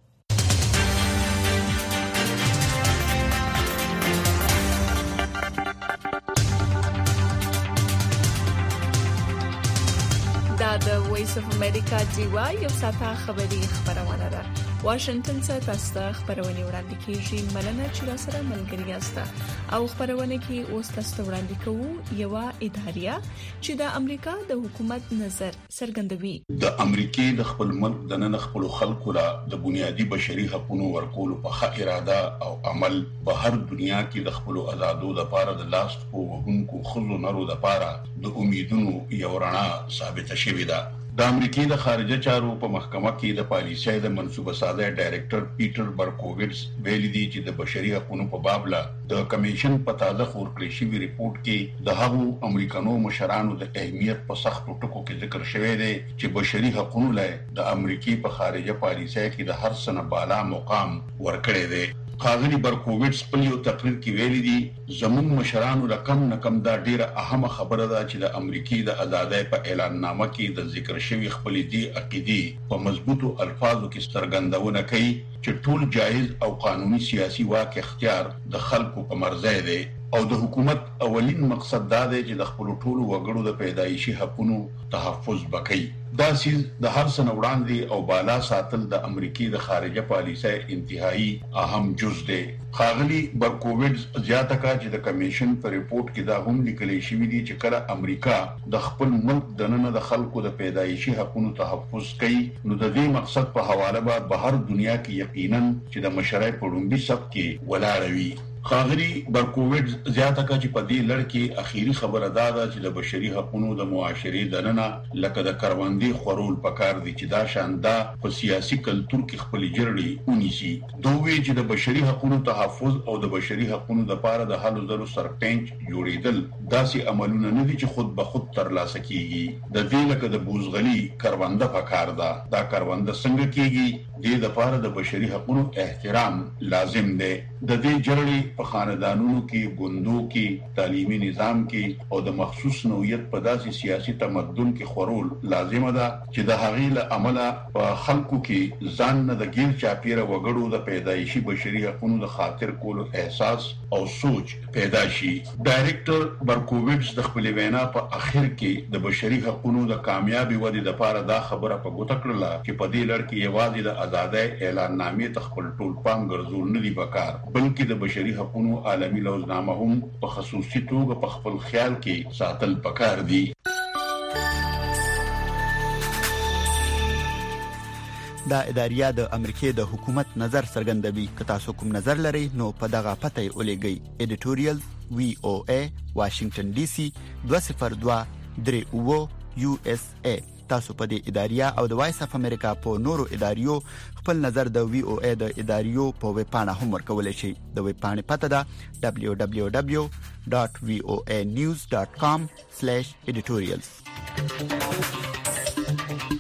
S4: دا د وایس اف امریکا جیوا یو ساته خبري خبرونه ده. واشنگټن څخه تاسو ته خبرونه وړاندې کیږي. مننه چې تاسو سره ملګری یاست او خبرونه کې اوس تاسو ته وړاندې کوو یو اداریا چې د امریکا د حکومت نظر څرګندوي.
S12: د امریکای د خپل ملک د نن خپل خلکو لا د بنیادی بشري حقوقو ورکول په ښه اراده او عمل په هر دنیا کې د خپل آزادو لپاره د لاس په وګونکو خلکو نرو لپاره د امیدونو یو رڼا ثابت شوې ده. د امریکای د خارجه چارو په محکمه کې د پالیسۍ د منصوبه سازۍ ډایریکټر پیټر برکوویټس ویلي دی چې د بشري حقوقو په باب لا د کمیشن په تازه خورکړی شوی ریپورت کې د هغو امریکانو مشرانو د اهمیت په سختو ټکو کې ذکر شوی دی چې بشري حقوقو له د امریکای په خارجه پالیسۍ کې د هر سنه بالا مقام ورکړی دی. خاغلی برکوویټس په یو تقریر کې ویلي دي زموږ مشرانو رقم نکم دا ډیره اهمه خبره ده چې د امریکای د ازادۍ په اعلان نامه کې د ذکر شوی خپل دی عقیدې په مضبوطو الفاظو کې سترګندونه کوي چې ټول جایز او قانوني سیاسي واک اختیار د خلکو په مرزه دی او د حکومت اولین مقصد دا دی چې د خپل ټولو وګړو د پیدایشي حقوقو تحفظ وکړي. دا سیز د هر سنه وړاندې او بالا ساتل د امریکای د خارجه پالیسۍ انتهایی اهم جز دی. خاغلی برکوویټس زیاته کړه چې د کمیشن په ریپورت کې دا هم لیکل شوی دی چې کله امریکا د خپل ملک د نن د خلکو د پیدایشي حقوقو تحفظ کوي نو د دې مقصد په حواله به بهر دنیا کې یقینا چې د مشرۍ په لومبي سب کې ولاړوي. خاغلی برکوویټس زیاته کړه چې په دې لړ کې اخیری خبره دا ده چې د بشري حقوقو د معاشري دننه لکه د کروندې خورول پکار دي چې دا شاندا په سیاسي کلتور کې خپل جرړې ونیسي. دوی چې د بشري حقوقو تحفظ او د بشري حقوقو لپاره د حل زرو سرپنچ جوړیدل داسې عملونه نه دي چې خود به خود ترلاسه کیږي. د دې لکه د بوزغلي کرونده پکار ده. دا کرونده څنګه کیږي؟ د دې لپاره د بشري حقوقو احترام لازم دی. د دې جرړې په خاندانونو کې ګوندو کې تعلیمي نظام کې او د مخصوص نوعیت په داسې سیاسي تمدن کې خورول لازمه ده چې د هغې له امله په خلکو کې ځان نه د ګیر چاپیره وګړو د پیدایشي بشري حقوقو د خاطر کولو احساس او سوچ پیدا شي. ډایریکټر برکوویچ د خپل وینا په اخر کې د بشري حقوقو د کامیابی ودې لپاره دا خبره په ګوته کړله چې په دې لړ کې یوازې د آزادۍ اعلان نامې ته خپل ټول پام ګرځول نه دی پکار، بلکې د بشري حقوقو عالمي لوزنامه هم په خصوصي توګه په خپل خیال کې ساتل پکار دي.
S22: دا اداریه د امریکای د حکومت نظر څرګندوي. که تاسو کوم نظر لرئ نو په دغه پته یې ولېږئ. ایډیټوریال وی او ای واشنگټن ډي سي دوه صفر دوه درې اوه یو اس ای. تاسو په دې اداریه او د وایس اف امریکا په نورو اداریو خپل نظر د وی او ای د اداریو په ویب پاڼه هم ورکولای شئ. د ویب پاڼې پته ده دبليو دبليو دبليو ډاټ وی او ای نیوز ډاټ کام سلیش ایډیټوریالز.